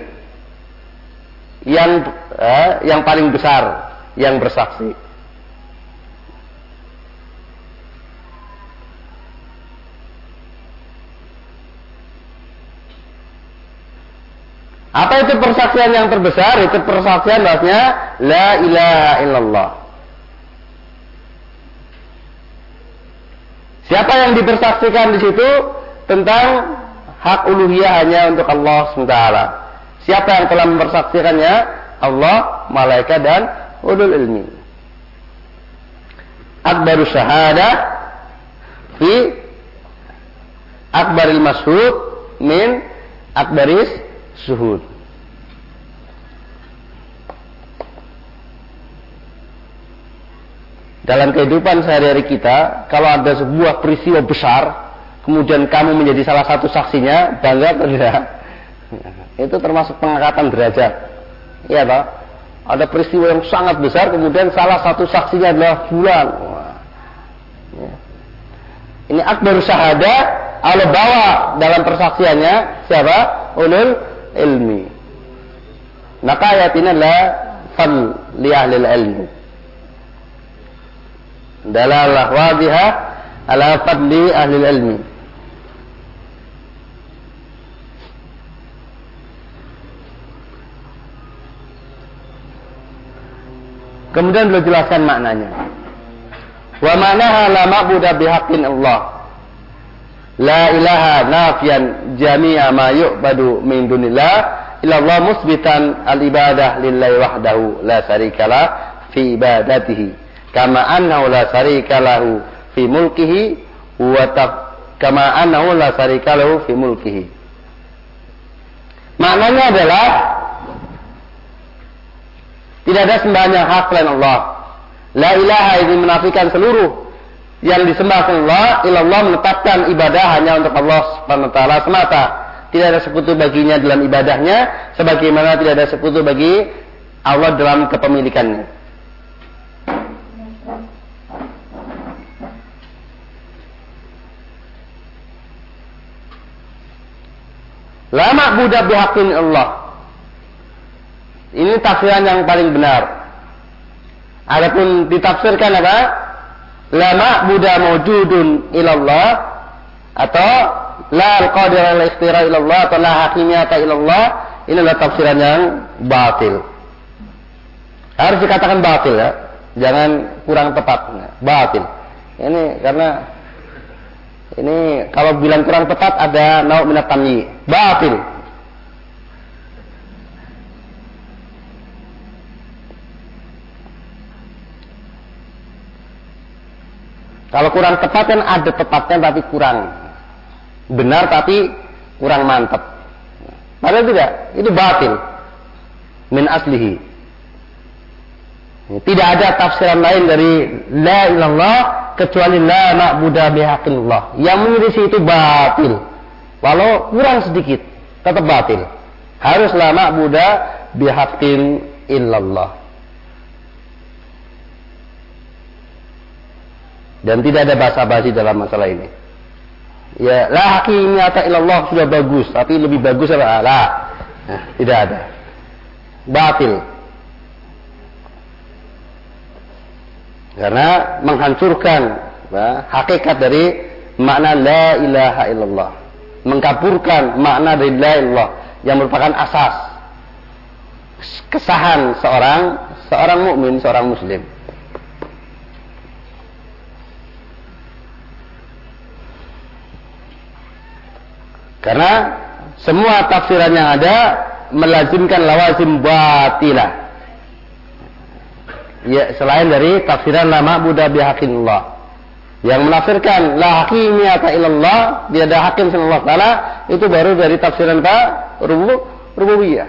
Speaker 1: yang paling besar yang bersaksi. Apa itu persaksian yang terbesar? Itu persaksian bahasanya la ilaha illallah. Siapa yang dipersaksikan di situ tentang hak uluhiyah hanya untuk Allah SWT. Siapa yang telah mempersaksikannya? Allah, malaikat dan ulul ilmi. Akbaru syahadah fi akbaril mashhud min akbaris syuhud. Dalam kehidupan sehari-hari kita, kalau ada sebuah peristiwa besar, kemudian kamu menjadi salah satu saksinya, bangga atau tidak? Itu termasuk pengangkatan derajat. Iya Pak? Ada peristiwa yang sangat besar, kemudian salah satu saksinya adalah fulan. Ini akbar syahadah, Allah bawa dalam persaksiannya siapa? Ulul ilmi. Maka ayat ini adalah fadl li ahlil ilmi. Dalalah wadihah ala fadli ahlil ilmi. Kemudian beliau jelaskan maknanya. Wa ma'naha la ma'buda bihaqqin Allah. La ilaha nafiyan jami'a ma yu'badu min dunillah illa Allah musbitan al-ibadah lillahi wahdahu la syarikalah fi ibadatihi. Kama annahu la syarika lahu fi mulkihi kama annahu la syarika lahu fi mulkihi. Maknanya adalah tidak ada sembahan yang hak selain Allah. La ilaha ini menafikan seluruh yang disembah Allah, ilallah menetapkan ibadah hanya untuk Allah Subhanahu wa taala semata. Tidak ada sekutu baginya dalam ibadahnya sebagaimana tidak ada sekutu bagi Allah dalam kepemilikannya. La ma'budu bihaqqin Allah. Ini tafsiran yang paling benar. Adapun ditafsirkan apa? La ma'budu mawjudun ilallah atau la al-qadir al-ikhtira ilallah atau la hakimiyata ilallah. Ini adalah tafsiran yang batil. Harus dikatakan batil ya. Jangan kurang tepat. Batil. Ini karena ini kalau bilang kurang tepat ada nau' minat tamyi. Batil. Kalau kurang tepat kan ada tepatnya tapi kurang. Benar tapi kurang mantap. Padahal tidak. Itu batil. Min aslihi. Tidak ada tafsiran lain dari la ilallah kecuali la ma'budu bihaqqillah. Yang menyelisih itu batil. Walau kurang sedikit, tetap batil. Harus la ma'budu bihaqqin illallah. Dan tidak ada basa-basi dalam masalah ini. Ya, la hakimiyata illallah sudah bagus, tapi lebih bagus apa? La. Nah, tidak ada. Batil. Karena menghancurkan hakikat dari makna la ilaha illallah. Mengkapurkan makna dari la ilallah yang merupakan asas kesahan seorang mukmin, seorang muslim. Karena semua tafsiran yang ada melazimkan lawazim batilah. Ya, selain dari tafsiran la ma'budu bihaqqillah yang menafsirkan la hakimiyata illallah, dia ada hakim sallallahu taala, itu baru dari tafsiran rububiyah.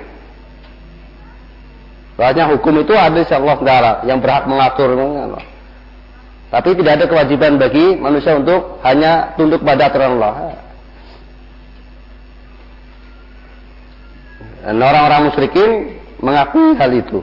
Speaker 1: Bahasanya hukum itu ada di Allah taala yang berhak mengatur. Tapi tidak ada kewajiban bagi manusia untuk hanya tunduk pada aturan Allah. Dan orang-orang musyrikin mengakui hal itu.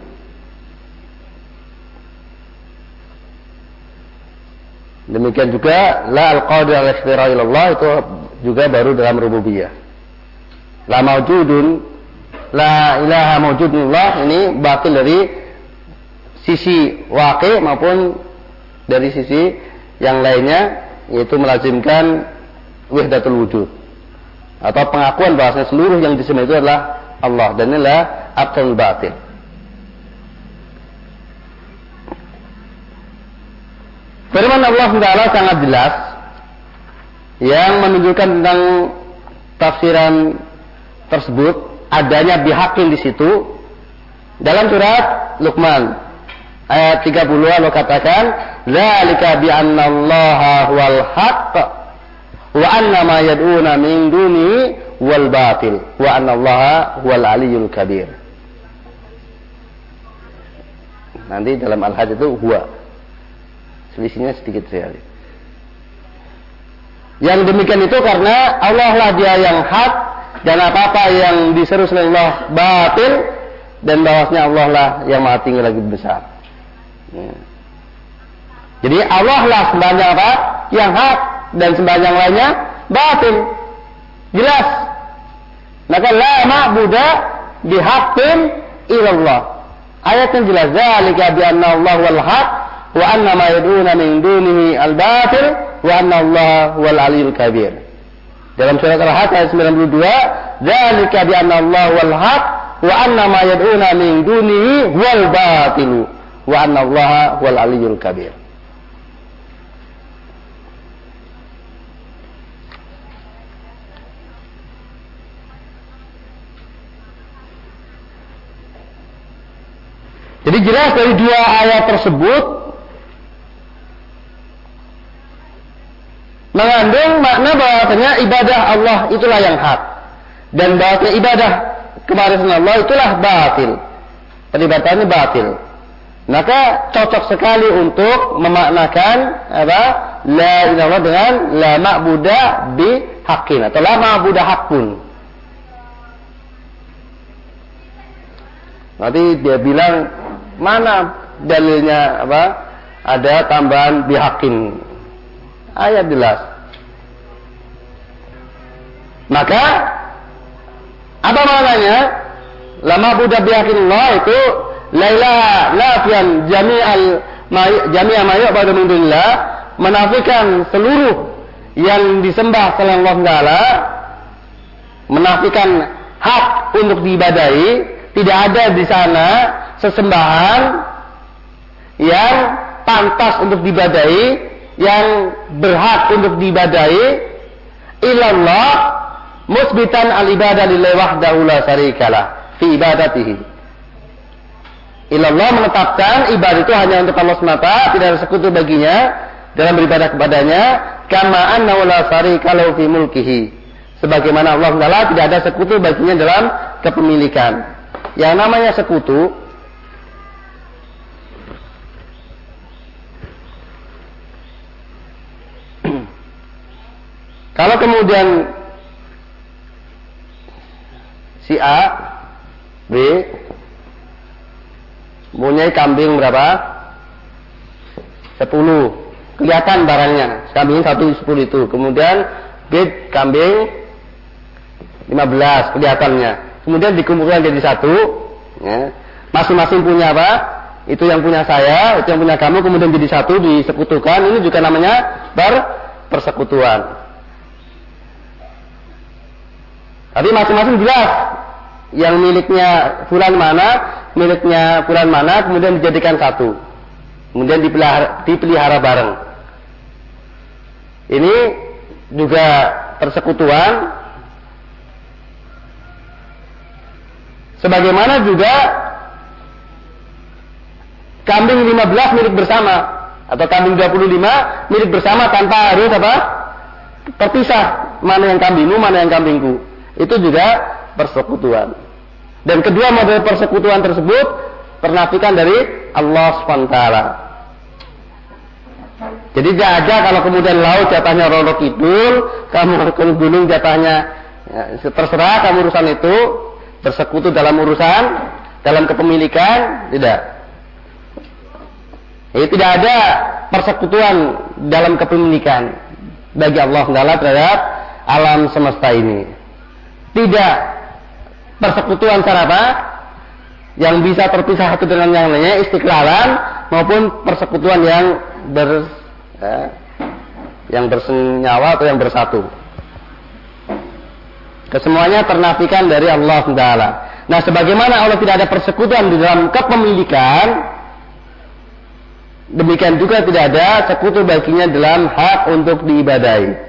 Speaker 1: Demikian juga la al-qadir al-ikhtira ilallah itu juga baru dalam rububiyah. La mawjudun, la ilaha mawjudullah ini batil dari sisi waqi maupun dari sisi yang lainnya, yaitu melazimkan wahdatul wujud atau pengakuan bahwa seluruh yang disembah itu adalah Allah, dan inilah abtul batil. Firman Allah Taala sangat jelas yang menunjukkan tentang tafsiran tersebut, adanya bihaqqin di situ. Dalam surat Luqman ayat 30 Allah katakan, "Dzalika bi anna Allaha huwal haqq wa anna ma yad'una min dunihi wal batil wa anna Allaha huwal aliyyul kabir." Nanti dalam Al-Hajj itu huwa. Selisihnya sedikit sekali. Yang demikian itu karena Allah lah dia yang hak, dan apa-apa yang diseru selain Allah batil, dan bahwasanya Allah lah yang maha tinggi lagi besar. Jadi Allah lah sembahyang apa? Yang hak, dan sembahyang lainnya batil. Jelas. Maka la ma'budu bihaqqin illallah. Ayatnya jelas, zalika bi anna Allah wal haq wa anna ma yad'una min dunihi al-batil wa anna Allah wal aliyyul kabir. Dalam surat Al-Hajj ayat 92, zalika bi anna Allah wal haq wa anna ma yad'una min dunihi wal batil wa anna Allah wal aliyyul kabir. Jadi jelas dari dua ayat tersebut mengandung makna bahwasanya ibadah Allah itulah yang hak, dan bahwasanya ibadah kepada Allah itulah batil. Peribatannya batil. Maka cocok sekali untuk memaknakan apa? La ilaha illallah dengan la ma'budu bi haqqin atau la ma'budu haqqun. Nanti dia bilang, mana dalilnya apa? Ada tambahan bihaqqin. Ayat jelas. Maka apa maknanya? Lama buddha bihaqqillah itu la ilaha nafian jami'a ma yu'badu min dunillah, menafikan seluruh yang disembah selain Allah Taala, menafikan hak untuk diibadahi. Tidak ada di sana sesembahan yang pantas untuk diibadahi, yang berhak untuk diibadahi, illallah musbitan al-ibadah lillahi wahdahu la syarikalah fi ibadatihi. Illallah menetapkan ibadah itu hanya untuk Allah semata, tidak ada sekutu baginya dalam beribadah kepadanya, kama annahu la syarika lahu fi mulkihi. Sebagaimana Allah Taala tidak ada sekutu baginya dalam kepemilikan. Yang namanya sekutu Kalau kemudian si A, B mempunyai kambing berapa? 10. Kelihatan barangnya, kambing 1 10 itu. Kemudian B kambing 15 kelihatannya. Kemudian dikumpulkan jadi 1, ya. Masing-masing punya apa? Itu yang punya saya, itu yang punya kamu, kemudian jadi 1 disekutukan. Ini juga namanya persekutuan. Tapi masing-masing jelas yang miliknya fulan mana, kemudian dijadikan 1. Kemudian dipelihara bareng. Ini juga persekutuan. Sebagaimana juga kambing 15 milik bersama atau kambing 25 milik bersama tanpa harus apa? Terpisah, mana yang kambingmu, mana yang kambingku. Itu juga persekutuan. Dan kedua model persekutuan tersebut ternafikan dari Allah SWT. Jadi tidak ada kalau kemudian laut jatahnya Roro Kidul, kamu ke gunung jatahnya ya, terserah kamu urusan itu, bersekutu dalam urusan, dalam kepemilikan, tidak. Jadi tidak ada persekutuan dalam kepemilikan bagi Allah SWT terhadap alam semesta ini. Tidak persekutuan cara apa? Yang bisa terpisah satu dengan yang lainnya, istiqlalan, maupun persekutuan yang bersenyawa atau yang bersatu. Kesemuanya ternafikan dari Allah SWT. Nah, sebagaimana Allah tidak ada persekutuan di dalam kepemilikan, demikian juga tidak ada sekutu baginya dalam hak untuk diibadahi.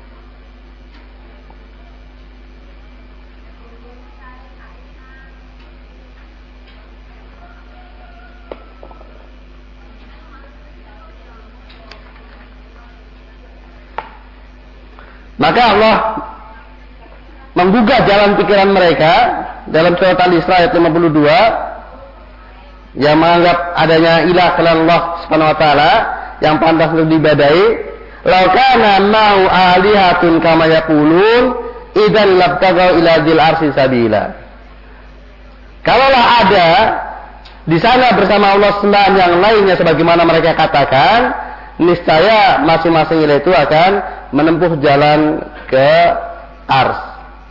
Speaker 1: Maka Allah menggugah jalan pikiran mereka dalam surat Al-Isra ayat 52 yang menganggap adanya ilah selain Allah Subhanahu wa taala yang pantas untuk diibadahi. Law kana ma'u alihatun kama yaqulun idzan labtagau ila dzil arsy sabila. Kalaulah ada di sana bersama Allah sembahan yang lainnya sebagaimana mereka katakan, niscaya masing-masing ilah itu akan menempuh jalan ke ars.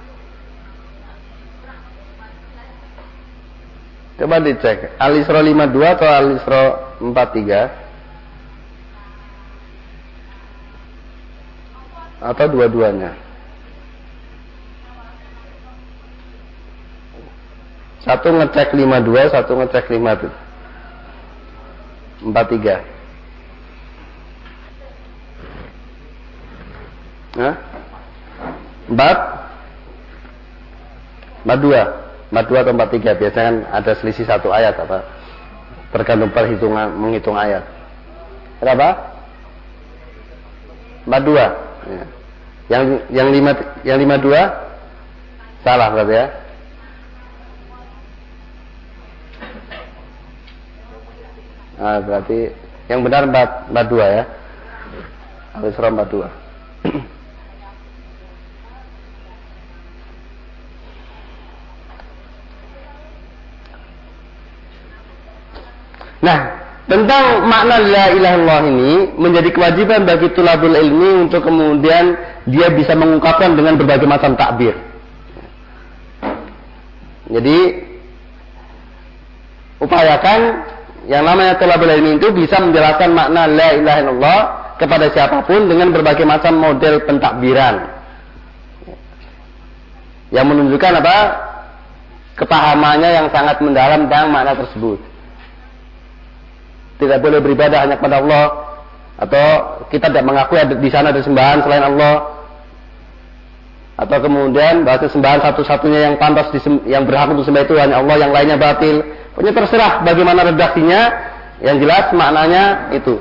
Speaker 1: Coba dicek Al-Isra 52 atau Al-Isra 43 atau dua-duanya. Satu ngecek 52, satu ngecek 43. Nah, 42 atau 43 biasanya kan ada selisih satu ayat apa? Tergantung perhitungan menghitung ayat. Berapa? 42. Ya. Yang 52 salah berarti ya. Nah, berarti yang benar 42 ya. Al-Isra 42. Nah, tentang makna la ilaha illallah ini menjadi kewajiban bagi tulabul ilmi untuk kemudian dia bisa mengungkapkan dengan berbagai macam takbir. Jadi upayakan yang namanya tulabul ilmi itu bisa menjelaskan makna la ilaha illallah kepada siapapun dengan berbagai macam model pentakbiran yang menunjukkan apa? Kepahamannya yang sangat mendalam tentang makna tersebut. Tidak boleh beribadah hanya kepada Allah, atau kita tidak mengakui di sana ada sembahan selain Allah, atau kemudian bahasa sembahan satu-satunya yang pantas yang berhak untuk sembah itu hanya Allah, yang lainnya batil. Pokoknya terserah bagaimana redaksinya, yang jelas maknanya itu.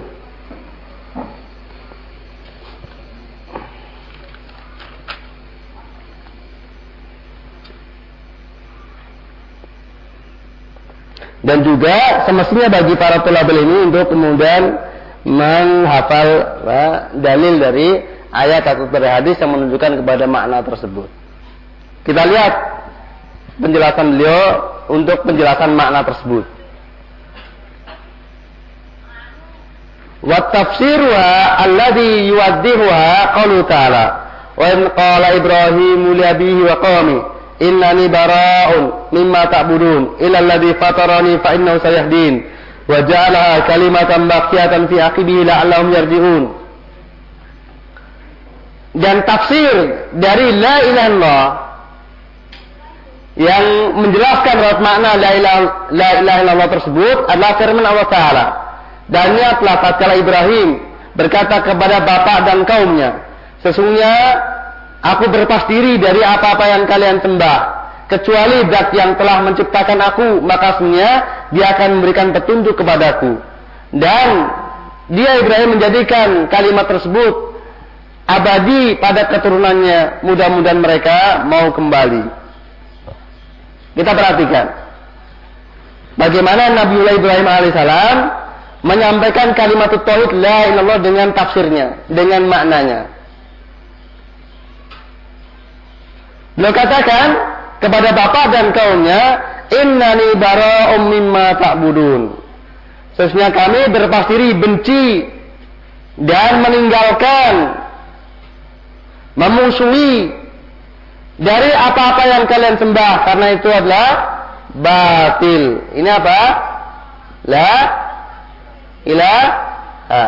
Speaker 1: Dan juga semestinya bagi para thalabul ini untuk kemudian menghafal dalil dari ayat atau dari hadis yang menunjukkan kepada makna tersebut. Kita lihat penjelasan beliau untuk penjelasan makna tersebut. Wa tafsiruha alladhi yuwaddihuha qalu ta'ala wa in qala Ibrahim li abihi wa qaumi innani bara'un mimma ta'budun illa alladhi fatarani fa innahu sayahdin wa ja'alaha kalimatan baqiyatan fi aqibihi la'allahum yarji'un. Dan tafsir dari la ilaha illallah yang menjelaskan makna la ilaha illallah tersebut adalah firman Allah Ta'ala. Dan niatlah tatkala Ibrahim berkata kepada bapak dan kaumnya, sesungguhnya aku berlepas diri dari apa-apa yang kalian sembah, kecuali Zat yang telah menciptakan aku, maka sesungguhnya Dia akan memberikan petunjuk kepadaku. Dan dia Ibrahim menjadikan kalimat tersebut abadi pada keturunannya, mudah-mudahan mereka mau kembali. Kita perhatikan bagaimana Nabiullah Ibrahim alaihissalam menyampaikan kalimat tauhid la ilaha illallah dengan tafsirnya, dengan maknanya. Beliau katakan kepada bapak dan kaumnya, innani bara'um mimma ta'budun. Sesungguhnya kami berlepas diri, benci dan meninggalkan, memusuhi dari apa-apa yang kalian sembah, karena itu adalah batil. Ini apa? La ilaha.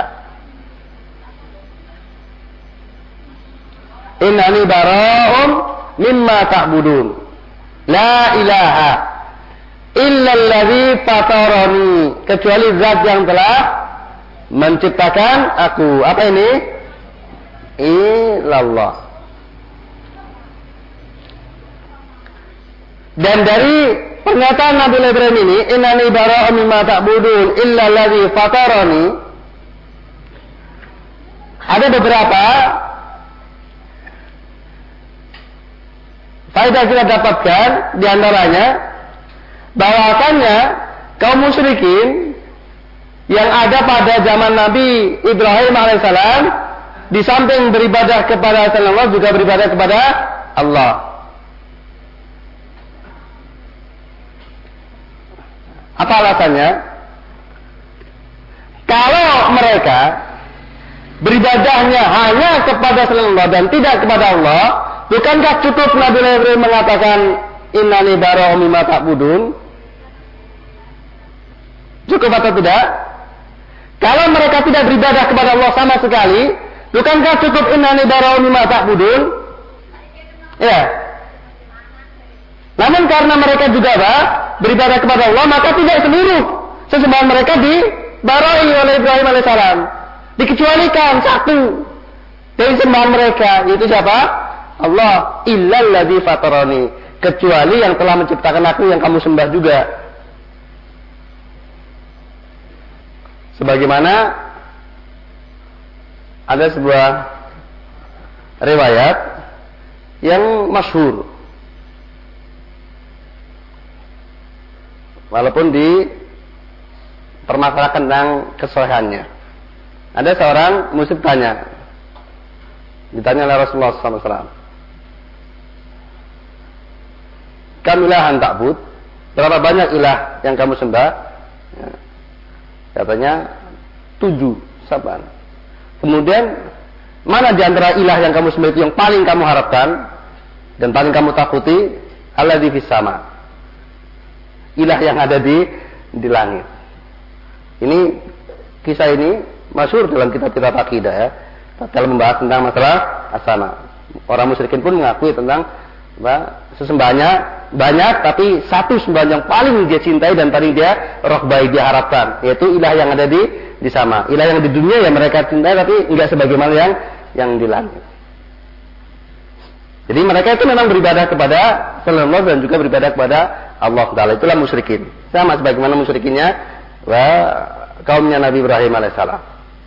Speaker 1: Innani bara'um mimma ta'budun. La ilaha illa alladhi fatarani, kecuali Zat yang telah menciptakan aku. Apa ini? Illallah. Dan dari pernyataan Nabi Ibrahim ini, innani bara'un mimma ta'budun illa alladhi fatarani, ada beberapa faedah kita dapatkan, di antaranya bahwasannya kaum musyrikin yang ada pada zaman Nabi Ibrahim alaihissalam, di samping beribadah kepada Allah juga beribadah kepada Allah. Apa alasannya? Kalau mereka beribadahnya hanya kepada Allah dan tidak kepada Allah, bukankah cukup Nabi Ibrahim mengatakan innani bara'um mimma ta'budun? Cukup atau tidak? Kalau mereka tidak beribadah kepada Allah sama sekali, bukankah cukup innani bara'um mimma ta'budun? Ya. Namun karena mereka juga beribadah kepada Allah, maka tidak seluruh sesembahan mereka dibarai oleh Ibrahim alaihissalam. Dikecualikan satu dari sembahan mereka, yaitu siapa? Allah. Illal ladzi fatarani, kecuali yang telah menciptakan aku yang kamu sembah juga. Sebagaimana ada sebuah riwayat yang masyhur, walaupun dipermasalahkan tentang kesohihannya. Ada seorang musyrik ditanya oleh Rasulullah SAW, kam ilahan ta'bud, berapa banyak ilah yang kamu sembah? Ya. Katanya 7 saban. Kemudian mana di antara ilah yang kamu sembah itu yang paling kamu harapkan dan paling kamu takuti? Alladzi fis sama, ilah yang ada di langit. Ini kisah ini masyhur dalam kitab-kitab akidah ya. Dalam membahas tentang masalah as-sama. Orang musyrikin pun mengakui tentang sesembahannya banyak, tapi satu sembahan yang paling dia cintai dan paling dia rohbai, dia harapkan, yaitu ilah yang ada di sama. Ilah yang di dunia yang mereka cintai, tapi enggak sebagaimana yang di langit. Jadi mereka itu memang beribadah kepada Allah dan juga beribadah kepada Allah Ta'ala. Itulah musyrikin. Sama sebagaimana musyrikinnya kaumnya Nabi Ibrahim alaihissalam.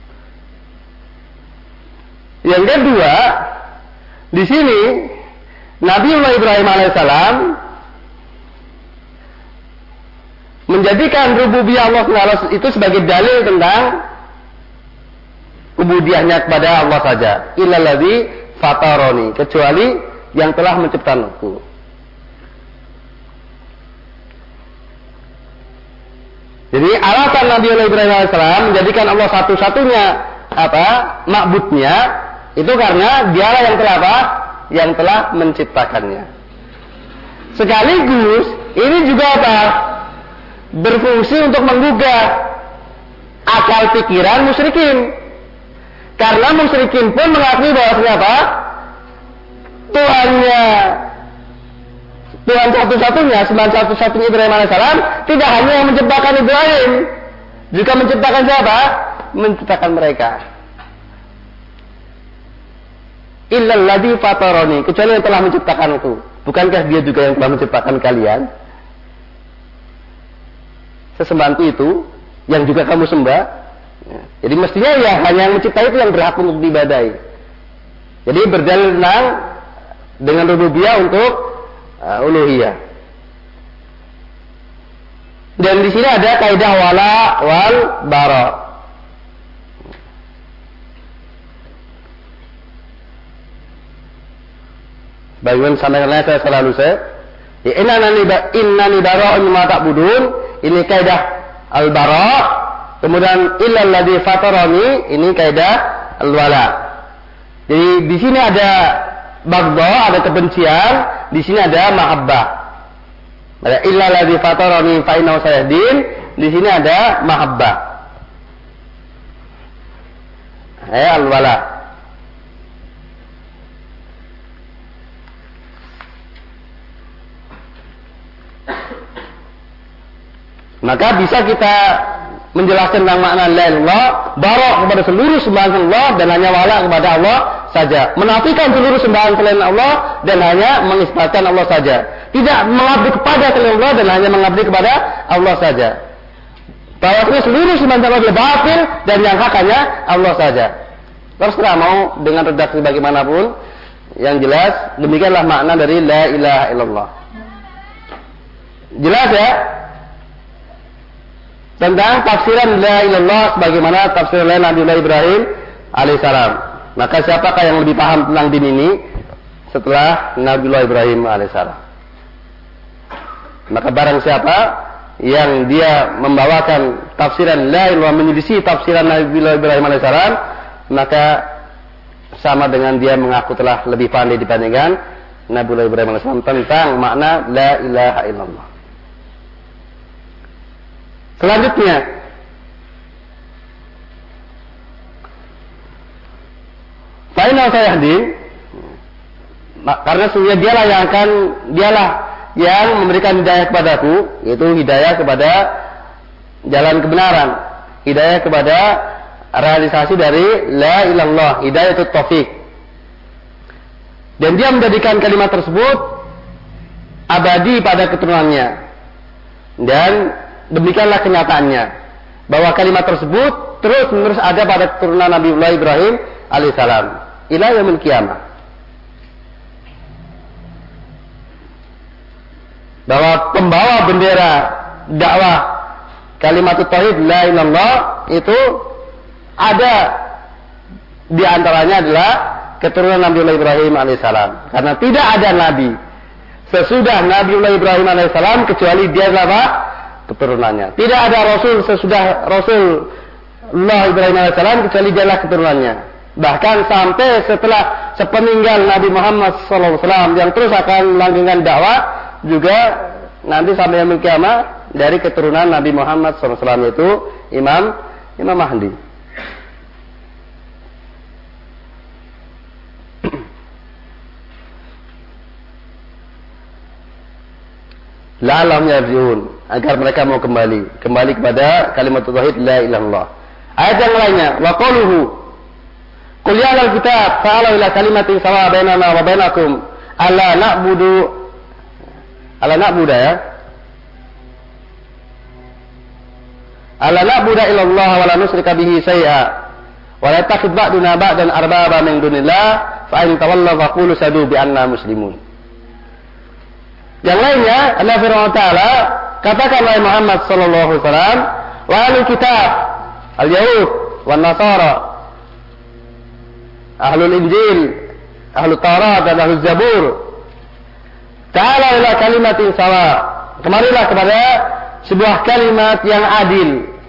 Speaker 1: Yang kedua, di sini Nabiullah Ibrahim alaihissalam menjadikan rububiyah Allah Ta'ala itu sebagai dalil tentang ubudiahnya kepada Allah saja. Illalladzi fataroni, kecuali yang telah menciptakanku. Jadi alasan Nabi Ibrahim AS menjadikan Allah satu-satunya ma'budnya itu karena dialah yang telah yang telah menciptakannya. Sekaligus ini juga berfungsi untuk menggugah akal pikiran musyrikin. Karena musyrikin pun mengakui bahwa Tuhan satu-satunya, sembahan satu-satunya Ibrahim AS tidak hanya yang menciptakan Ibrahim, juga menciptakan siapa? Menciptakan mereka. Illalladzi fatarani, kecuali yang telah menciptakan itu. Bukankah dia juga yang telah menciptakan kalian? Sesembahanku itu yang juga kamu sembah. Jadi mestinya ya hanya yang mencipta itu yang berhak untuk diibadahi. Jadi berdalil dengan rububiyah untuk uluhiyah. Dan di sini ada kaidah wala wal bara. Bagaimana sampaikannya saya selalu innani bara'un mimma ta'budun, ini kaidah al-bara'. Kemudian illalladzi fatarani, ini kaidah al-wala. Jadi di sini ada baghdha, ada kebencian, di sini ada mahabbah. Ada illalladzi fatarani fa innahu sayahdin, di sini ada mahabbah. Al-wala. Maka bisa kita menjelaskan tentang makna la ilaha illallah, bara' kepada seluruh sembahan Allah dan hanya wala kepada Allah saja. Menafikan seluruh sembahan selain Allah dan hanya mengisbatkan Allah saja. Tidak mengabdi kepada selain Allah dan hanya mengabdi kepada Allah saja. Bahwa seluruh sembahan Allah adalah batil dan yang hak hanya Allah saja. Terserah mau dengan redaksi bagaimanapun, yang jelas demikianlah makna dari la ilaha illallah. Jelas ya? Tentang tafsiran la ilallah sebagaimana tafsiran lain Nabi Ibrahim alaihissalam. Maka siapakah yang lebih paham tentang din ini setelah Nabi Ibrahim alaihissalam? Maka barang siapa yang dia membawakan tafsiran la ilallah menyelisih tafsiran Nabi Ibrahim alaihissalam, maka sama dengan dia mengaku telah lebih pandai dibandingkan Nabi Ibrahim alaihissalam tentang makna la ilaha illallah. Selanjutnya, Fa'inal sayahdin, karena sesungguhnya dialah yang memberikan hidayah kepadaku, yaitu hidayah kepada jalan kebenaran, hidayah kepada realisasi dari la ilallah, hidayah itu taufik. Dan dia menjadikan kalimat tersebut abadi pada keturunannya. Dan demikianlah kenyataannya, bahwa kalimat tersebut terus-menerus ada pada keturunan Nabi Ibrahim alaihissalam ila yaumil qiyamah. Bahwa pembawa bendera dakwah kalimat tauhid la ilallah itu ada di antaranya adalah keturunan Nabi Ibrahim alaihissalam. Karena tidak ada nabi sesudah Nabi Ibrahim alaihissalam kecuali dia adalah keturunannya. Tidak ada rasul sesudah Rasulullah Ibrahim alaihissalam kecuali dialah keturunannya. Bahkan sampai setelah sepeninggal Nabi Muhammad SAW yang terus akan melanggengkan dakwah juga nanti sampai yaumil qiyamah dari keturunan Nabi Muhammad SAW, yaitu Imam Mahdi. La'allahum yarji'un, agar mereka mau kembali kepada kalimat tauhid la ilaha illallah. Ayat yang lainnya, wa qaluhu qul ya ahlal kitab ta'alu ila kalimatin sawa bainana wa bainakum alla na'budu illallah wa la nusyrika bihi syai'a wa la yattakhidh ba'duna ba'dan arbaba min dunillah fa in tawallaw faqulu sadu bi anna muslimun. Yang lainnya, Allah firman Ta'ala, katakan oleh Muhammad sallallahu alaihi wasallam, wa ahlul kitab, al-yahud, wa nasara, Ahlul Injil, Ahlul Taurat dan Ahlul Zabur. Ta'ala ila kalimatin sawa. Kemarilah kepada sebuah kalimat yang adil.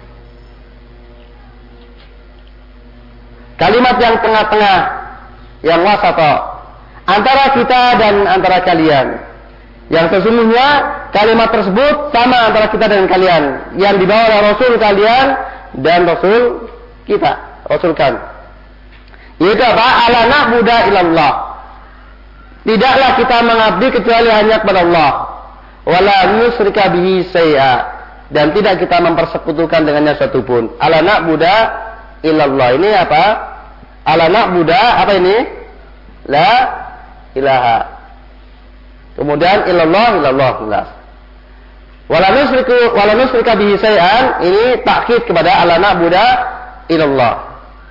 Speaker 1: Kalimat yang tengah-tengah, yang wasata, antara kita dan antara kalian. Yang sesungguhnya kalimat tersebut sama antara kita dengan kalian, yang dibawa oleh Rasul kalian dan Rasul kita, Rasul kami. Yaitu apa? Ala na'budu illallah. Tidaklah kita mengabdi kecuali hanya kepada Allah. Wala nusyrika bihi syai'a. Dan tidak kita mempersekutukan dengannya suatu pun. Ala na'budu illallah. Ini apa? Ala na'budu apa ini? La ilaha. Kemudian illallah jelas. Wala nusyrika bihi syai'an, ini takkid kepada ala na'budu illallah.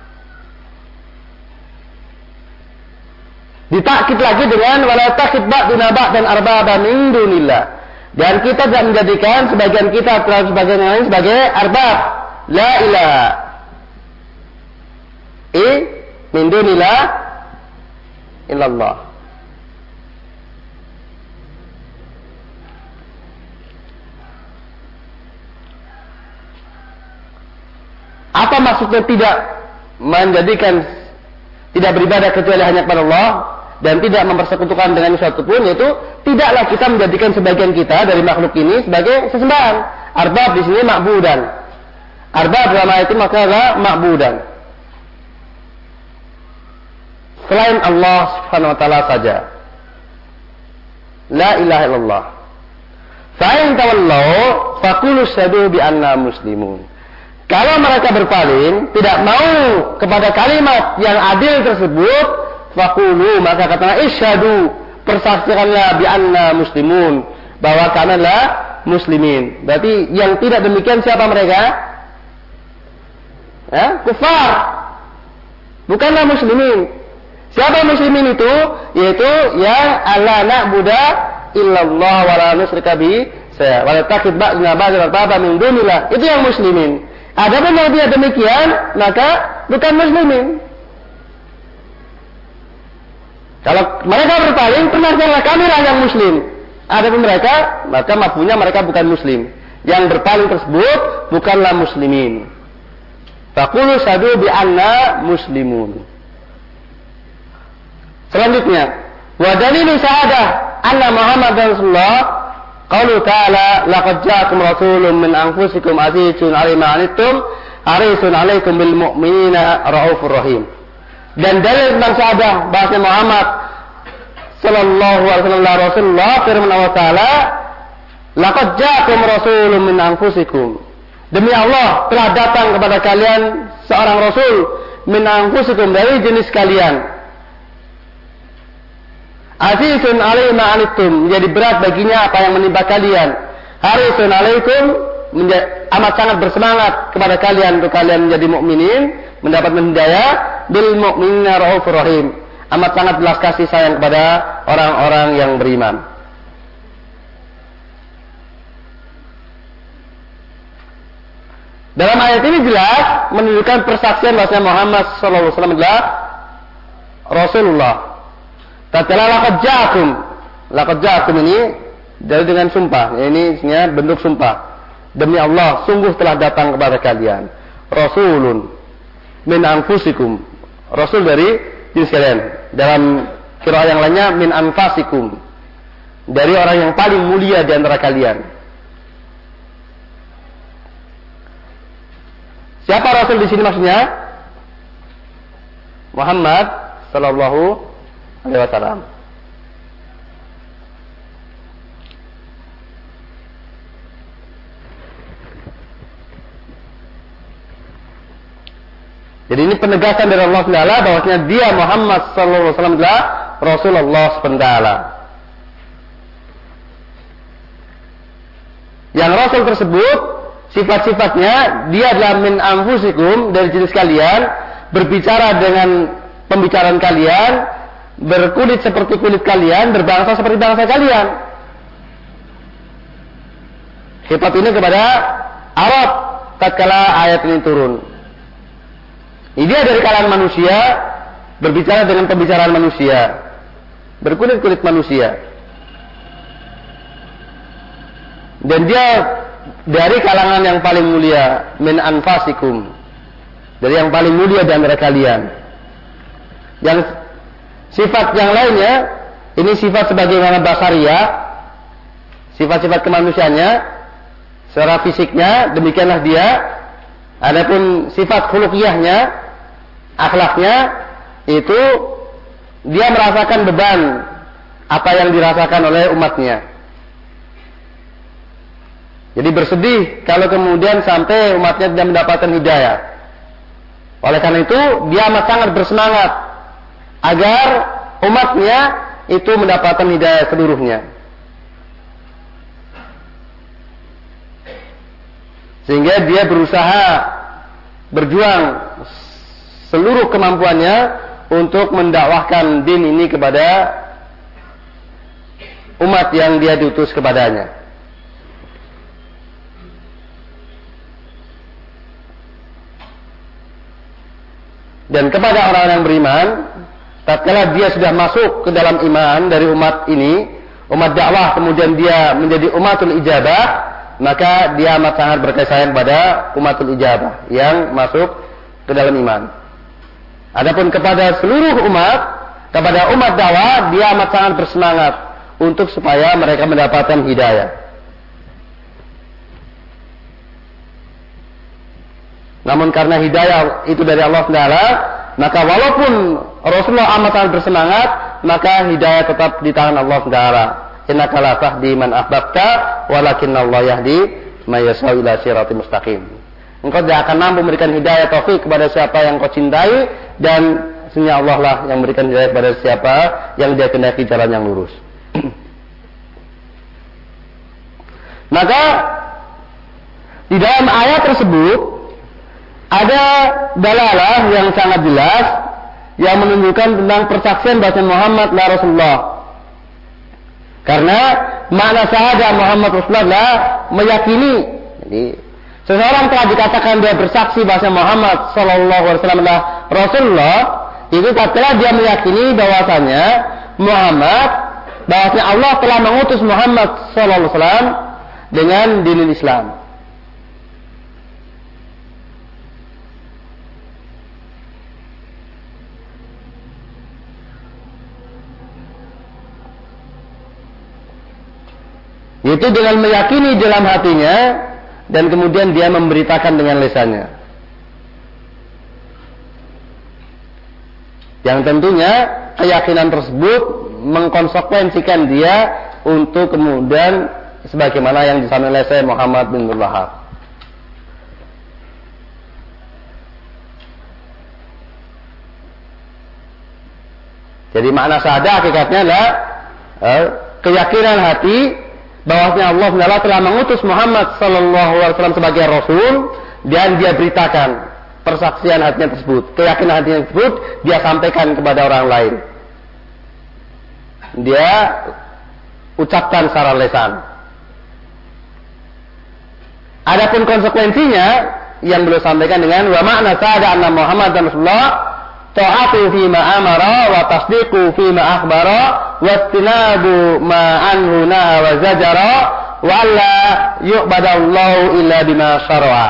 Speaker 1: Ditakkid lagi dengan wala takhid ba'duna ba'dan arbaba min dunillah. Dan kita tidak menjadikan sebagian kita terhadap sebagian yang lain sebagai arbab. La ilaha min dunillah illallah. Apa maksudnya tidak menjadikan, tidak beribadah kecuali hanya kepada Allah dan tidak mempersekutukan dengan sesuatu pun, yaitu tidaklah kita menjadikan sebagian kita dari makhluk ini sebagai sesembahan. Arbab di sini ma'budan. Arbab dalam ayat itu maknanya ma'budan. Selain Allah Subhanahu wa taala saja. La ilaha illallah. Fa in tawallaw faqulu syahadu bi anna muslimun. Kalau mereka berpaling, tidak mau kepada kalimat yang adil tersebut, faqulu, maka katakanlah isyhadu, persaksikanlah bi anna muslimun, bahwa kami adalah muslimin. Berarti yang tidak demikian siapa mereka? Kufar. Bukanlah muslimin. Siapa muslimin itu? Yaitu yang alla na'budu illallah wa la nusyrika bihi syai'a wa la takhid ba'duna ba'dan arbaba min dunillah. Itu yang muslimin. Adapun yang tidak demikian, maka bukan muslimin. Kalau mereka berpaling, permasalahan kami lah yang muslim. Adapun mereka, maka mafhumnya mereka bukan muslim. Yang berpaling tersebut bukanlah muslimin. Faqulu syahadu bi anna muslimun. Selanjutnya, wa dalilu syahadah anna Muhammadan Rasulullah, qaulu ta'ala laqad ja'akum rasulun min anfusikum azizun 'alaihi ma 'anittum harisun 'alaikum bil mu'minina raufur rahim. Dan dalil tentang syahadah bahwa Muhammad sallallahu alaihi wasallam Rasulullah, firman Allah Ta'ala, laqad ja'akum rasulun min anfusikum. Demi Allah telah datang kepada kalian seorang rasul min anfusikum, dari jenis kalian. Azizun 'alaihi ma 'anittum, menjadi berat baginya apa yang menimpa kalian. Harisun 'alaikum, amat sangat bersemangat kepada kalian untuk kalian menjadi mukminin, mendapatkan hidayah. Bil mu'minina raufur rahim, amat sangat belas kasih sayang kepada orang-orang yang beriman. Dalam ayat ini jelas menunjukkan persaksian bahwa Muhammad sallallahu alaihi wasallam adalah Rasulullah. Tatkala laqad ja'akum ini dari dengan sumpah. Ini isinya bentuk sumpah. Demi Allah, sungguh telah datang kepada kalian rasulun min anfusikum, rasul dari jenis kalian. Dalam qiraah yang lainnya min anfasikum, dari orang yang paling mulia di antara kalian. Siapa rasul di sini maksudnya? Muhammad sallallahu alaihi wasallam. Jadi ini penegasan dari Allah SWT bahwasanya dia Muhammad sallallahu alaihi wasallam adalah Rasulullah SWT. Yang Rasul tersebut sifat-sifatnya dia adalah min anfusikum, dari jenis kalian, berbicara dengan pembicaraan kalian, berkulit seperti kulit kalian, berbangsa seperti bangsa kalian. Sifat ini kepada Arab tatkala ayat ini turun. Dia dari kalangan manusia berbicara dengan pembicaraan manusia, berkulit-kulit manusia. Dan dia dari kalangan yang paling mulia, min anfasikum, dari yang paling mulia di antara kalian. Yang sifat yang lainnya, ini sifat sebagaimana basariyah, sifat-sifat kemanusiaannya, secara fisiknya demikianlah dia. Adapun sifat khuluqiyahnya, akhlaknya, itu dia merasakan beban apa yang dirasakan oleh umatnya. Jadi bersedih kalau kemudian sampai umatnya tidak mendapatkan hidayah. Oleh karena itu dia amat sangat bersemangat agar umatnya itu mendapatkan hidayah seluruhnya. Sehingga dia berusaha berjuang seluruh kemampuannya untuk mendakwahkan din ini kepada umat yang dia diutus kepadanya. Dan kepada orang-orang yang beriman, tatkala dia sudah masuk ke dalam iman dari umat ini, umat dakwah, kemudian dia menjadi umatul ijabah, maka dia amat sangat berkasih sayang pada umatul ijabah yang masuk ke dalam iman. Adapun kepada seluruh umat, kepada umat dakwah, dia amat sangat bersemangat untuk supaya mereka mendapatkan hidayah. Namun karena hidayah itu dari Allah Taala, maka walaupun Rasulullah amat sangat bersemangat, maka hidayah tetap di tangan Allah Taala. Innaka la tahdi man ahbabta, walakinnallaha yahdi may yasha'u ila siratal mustaqim. Engkau tidak akan mampu memberikan hidayah taufik kepada siapa yang kau cintai, dan sesungguhnya Allah lah yang memberikan hidayah kepada siapa yang dia kehendaki jalan yang lurus. Maka di dalam ayat tersebut ada dalalah yang sangat jelas yang menunjukkan tentang persaksian bahwa Muhammad adalah Rasulullah. Karena makna syahadah Muhammad Rasulullah adalah meyakini. Jadi seseorang telah dikatakan dia bersaksi bahwa Muhammad sallallahu alaihi wasallam adalah Rasulullah, itu tatkala dia meyakini bahwasanya Muhammad, bahwasanya Allah telah mengutus Muhammad sallallahu alaihi wasallam dengan dinul Islam. Itu dengan meyakini dalam hatinya dan kemudian dia memberitakan dengan lisannya. Yang tentunya keyakinan tersebut mengkonsekuensikan dia untuk kemudian sebagaimana yang disampaikan oleh Syekh Muhammad bin Abdul Wahhab. Jadi makna syahadah hakikatnya adalah keyakinan hati bahwasanya Allah Taala telah mengutus Muhammad sallallahu alaihi wasallam sebagai rasul, dan dia beritakan persaksian hatinya tersebut, keyakinan hatinya tersebut dia sampaikan kepada orang lain. Dia ucapkan secara lisan. Adapun konsekuensinya yang beliau sampaikan dengan wa makna syahadah anna Muhammadan Rasulullah ta'atu fi ma amara wa tasdiqu fi ma akhbara wa istinabu ma anhu naha wa zajara wa alla yu'badallahu illa bima syara'a.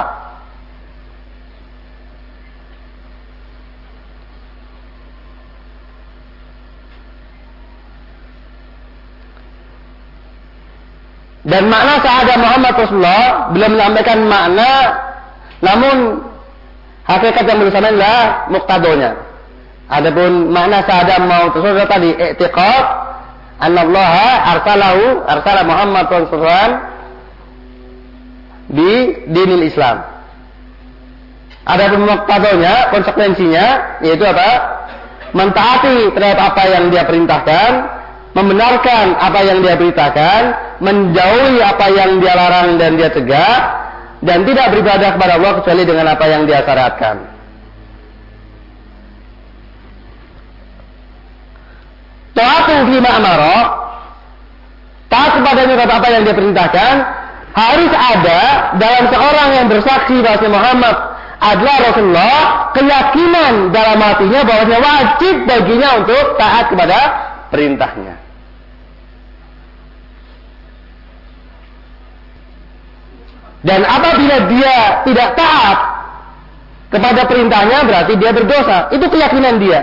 Speaker 1: Dan makna syahadah Muhammad Rasulullah belum menyampaikan makna, namun hakikat yang beliau sampaikan adalah muqtadonya. Adapun makna syahadah Muhammad Rasulullah tadi i'tiqad annallaha arsala Muhammad Rasulullah di dinil Islam. Adapun muqtadonya, konsekuensinya yaitu apa? Mentaati terhadap apa yang dia perintahkan, membenarkan apa yang dia beritakan, menjauhi apa yang dia larang dan dia cegah, dan tidak beribadah kepada Allah kecuali dengan apa yang dia syariatkan. Ta'atu fi ma amara, taat kepadanya terhadap apa yang dia perintahkan, harus ada dalam seorang yang bersaksi bahwa Muhammad adalah Rasulullah, keyakinan dalam hatinya bahwasanya wajib baginya untuk taat kepada perintahnya. Dan apabila dia tidak taat kepada perintahnya, berarti dia berdosa. Itu keyakinan dia.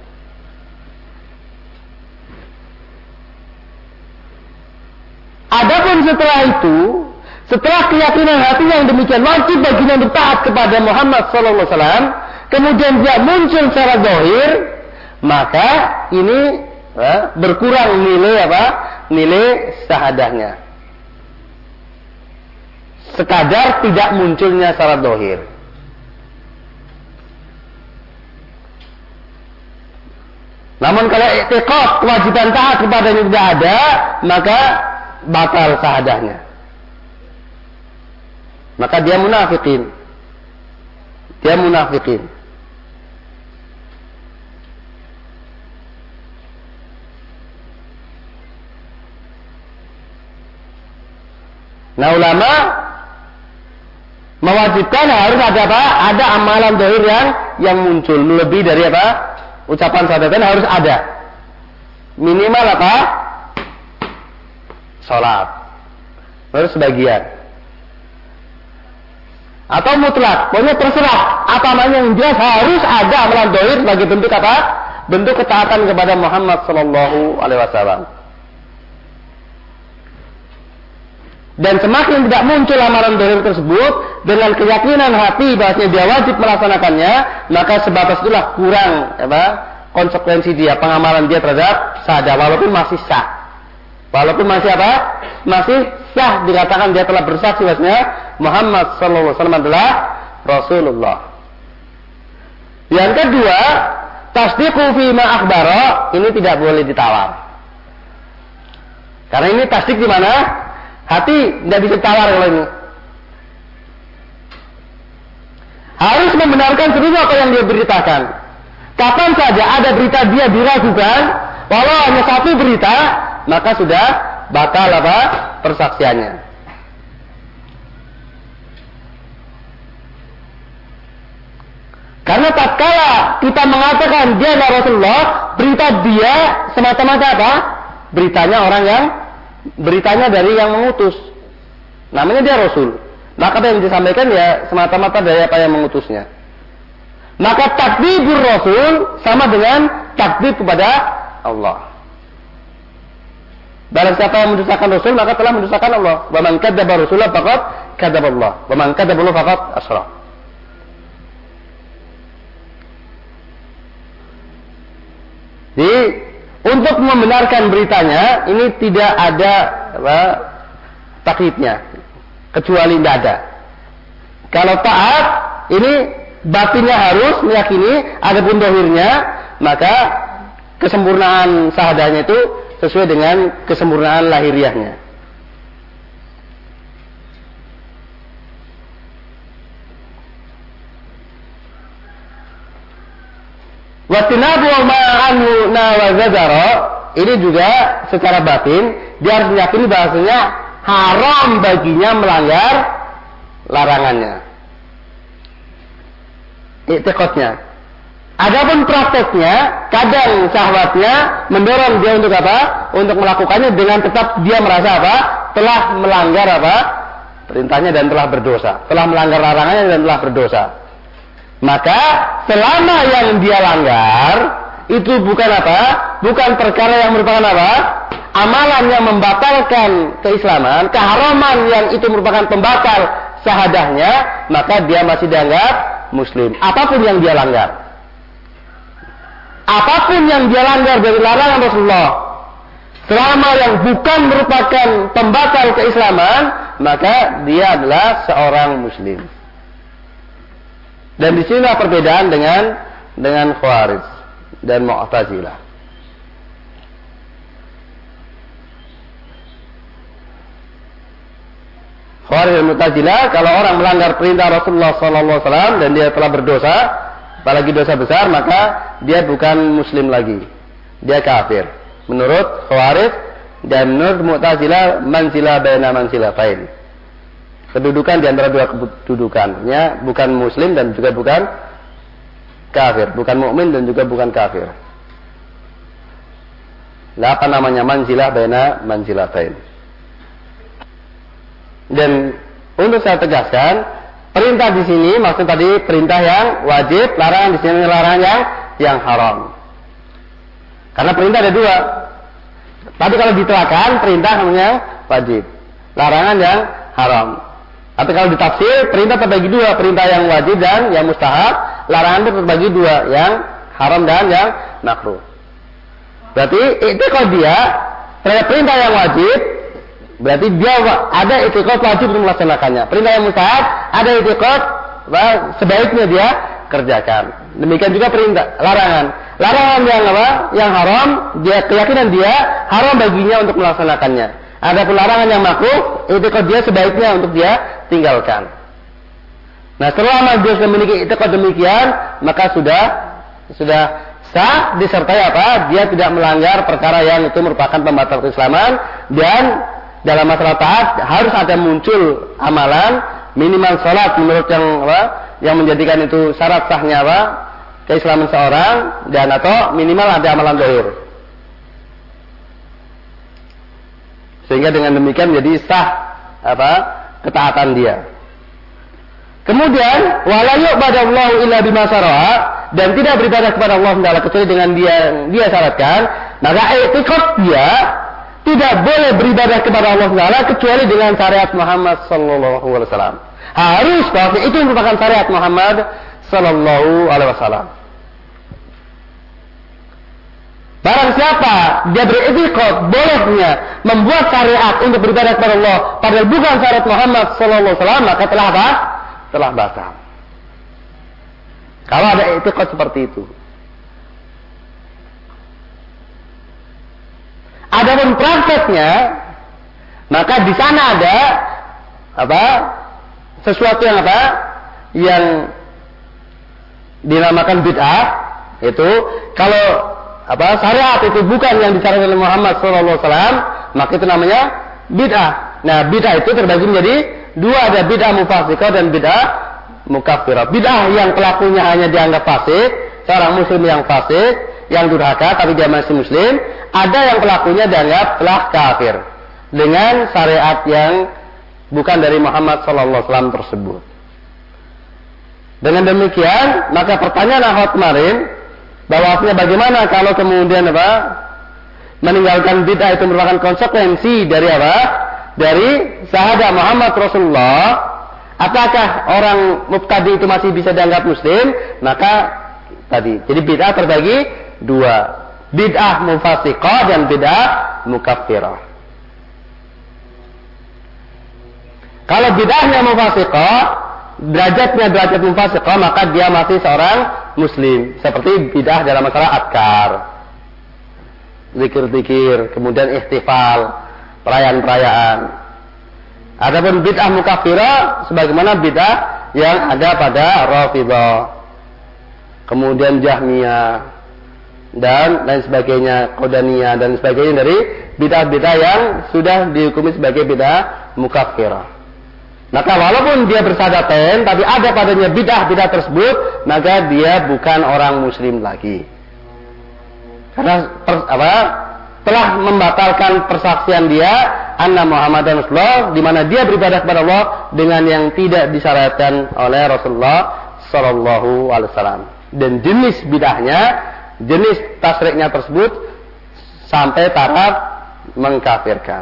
Speaker 1: Adapun setelah itu, setelah keyakinan hatinya yang demikian wajib baginya untuk taat kepada Muhammad SAW, kemudian dia muncul secara zahir, maka ini berkurang nilai syahadahnya. Sekadar tidak munculnya secara zahir. Namun kalau i'tiqad kewajiban taat kepadanya tidak ada, maka batal syahadahnya. Maka dia munafikin. Nah, ulama mewajibkan harus ada apa? Ada amalan zahir yang muncul lebih dari apa? Ucapan syahadatain harus ada. Minimal apa? Salat. Harus sebagian. Atau mutlak. Pokoknya terserah. Apa namanya yang jelas harus ada amalan zahir sebagai bentuk apa? Bentuk ketaatan kepada Muhammad sallallahu alaihi wasallam. Dan semakin tidak muncul amalan zahir tersebut dengan keyakinan hati bahwasanya dia wajib melaksanakannya, maka sebatas itulah kurang konsekuensi dia, pengamalan dia terhadap syahadah, walaupun masih sah. Walaupun masih masih sah dikatakan dia telah bersaksi bahwasanya Muhammad sallallahu alaihi wasallam adalah Rasulullah. Yang kedua, tasdiqu fi ma akhbara, ini tidak boleh ditawar. Karena ini tasdik di mana? Hati tidak bisa tawar kalau ini. Harus membenarkan seluruh apa yang dia beritakan. Kapan saja ada berita dia diragukan, walau hanya satu berita, maka sudah batal persaksiannya. Karena tatkala kita mengatakan dia adalah Rasulullah, berita dia semata-mata apa? Beritanya dari yang mengutus. Namanya dia Rasul. Maka apa yang disampaikan ya semata-mata dari apa yang mengutusnya. Maka takdzibur Rasul sama dengan takdzib kepada Allah. Barang siapa yang mendustakan Rasul maka telah mendustakan Allah. Wa man kadzdzaba rasulahu faqad kadzdzaba Allah. Wa man kadzdzaba Allah faqad asyrak. Jadi untuk membenarkan beritanya ini tidak ada taklidnya, kecuali tidak ada. Kalau taat ini batinnya harus meyakini, adapun zahirnya maka kesempurnaan syahadahnya itu sesuai dengan kesempurnaan lahiriahnya. Watinabu ma'anhu nawazazara, ini juga secara batin dia harus meyakini bahasanya haram baginya melanggar larangannya. I'tiqadnya. Adapun prakteknya, kadang syahwatnya mendorong dia untuk apa? Untuk melakukannya dengan tetap dia merasa apa? Telah melanggar apa? Perintahnya dan telah berdosa. Telah melanggar larangannya dan telah berdosa. Maka selama yang dia langgar itu bukan apa? Bukan perkara yang merupakan apa? Amalan yang membatalkan keislaman, keharaman yang itu merupakan pembatal syahadahnya, maka dia masih dianggap muslim. Apapun yang dia langgar. Apapun yang dia langgar dari larangan Rasulullah, selama yang bukan merupakan pembatal keislaman, maka dia adalah seorang muslim. Dan di sinilah perbedaan dengan Khawarij dan Mu'tazilah. Khawarij dan Mu'tazilah, kalau orang melanggar perintah Rasulullah SAW dan dia telah berdosa, apalagi dosa besar, maka dia bukan muslim lagi. Dia kafir. Menurut Khawarij dan menurut Mu'tazilah, mansilah baina mansilatain. Kedudukan di antara dua kedudukannya, bukan muslim dan juga bukan kafir, bukan mukmin dan juga bukan kafir. Nah, apa namanya manzilah baina manzilatain. Dan untuk saya tegaskan, perintah di sini maksud tadi perintah yang wajib, larangan di sini larangan yang haram. Karena perintah ada dua. Tapi kalau ditelakan perintah namanya wajib, larangan yang haram. Tapi kalau ditafsir perintah terbagi dua, perintah yang wajib dan yang mustahab, larangan itu terbagi dua, yang haram dan yang makruh. Berarti itu kalau dia terhadap perintah yang wajib, berarti dia ada i'tiqad wajib untuk melaksanakannya. Perintah yang mustahab ada i'tiqad sebaiknya dia kerjakan. Demikian juga perintah larangan. Larangan yang apa? Yang haram, dia keyakinan dia haram baginya untuk melaksanakannya. Adapun larangan yang makruh, i'tiqad dia sebaiknya untuk dia tinggalkan. Nah, selama dia memiliki i'tiqad demikian, maka sudah sah disertai apa? Dia tidak melanggar perkara yang itu merupakan pembatal keislaman, dan dalam masalah taat harus ada muncul amalan minimal salat menurut yang menjadikan itu syarat sahnya apa? Keislaman seorang, dan atau minimal ada amalan zahir. Sehingga dengan demikian menjadi sah apa? Ketaatan dia. Kemudian wala yu'badallahu illa bima syara'a, dan tidak beribadah kepada Allah Taala kecuali dengan dia syaratkan, maka i'tiqad dia tidak boleh beribadah kepada Allah Taala kecuali dengan syariat Muhammad sallallahu alaihi wasallam. Harus bahwa itu merupakan syariat Muhammad sallallahu alaihi wasallam. Barang siapa dia beriktikad bolehnya membuat syariat untuk beribadah kepada Allah padahal bukan syariat Muhammad sallallahu alaihi wasallam, maka telah apa? Telah batal. Kalau ada i'tiqad seperti itu. Adapun prakteknya, maka di sana ada apa? Sesuatu yang apa? Yang dinamakan bid'ah, itu kalau apa? Syariat itu bukan yang disyariatkan oleh Muhammad sallallahu alaihi wasallam, maka itu namanya bid'ah. Nah, bid'ah itu terbagi menjadi dua, ada bid'ah mufassiqah dan bid'ah mukaffirah. Bid'ah yang pelakunya hanya dianggap fasik, seorang muslim yang fasik, yang durhaka tapi dia masih muslim. Ada yang pelakunya dianggap telah kafir dengan syariat yang bukan dari Muhammad sallallahu alaihi wasallam tersebut. Dengan demikian, maka pertanyaan awal kemarin bahwasanya bagaimana kalau kemudian apa? Meninggalkan bid'ah itu merupakan konsekuensi dari apa? Dari syahadat Muhammad Rasulullah. Apakah orang mubtadi itu masih bisa dianggap muslim? Maka tadi, jadi bid'ah terbagi dua, bid'ah mufassiqah dan bid'ah mukaffirah. Kalau bid'ahnya mufassiqah, derajatnya derajat mufassiqah, maka dia masih seorang muslim. Seperti bid'ah dalam masalah adkar, zikir-zikir, kemudian ihtifal, perayaan-perayaan. Adapun bid'ah mukaffirah sebagaimana bid'ah yang ada pada Rafidhah, kemudian Jahmiyah dan lain sebagainya, Qadaniyah dan sebagainya, dari bid'ah-bid'ah yang sudah dihukumi sebagai bid'ah mukaffirah. Maka walaupun dia bersyahadattain tapi ada padanya bid'ah-bid'ah tersebut, maka dia bukan orang muslim lagi. Karena telah membatalkan persaksian dia anna Muhammadan Rasulullah, di mana dia beribadah kepada Allah dengan yang tidak disyariatkan oleh Rasulullah sallallahu alaihi wasallam. Dan jenis bid'ahnya, jenis tasriknya tersebut sampai taraf mengkafirkan.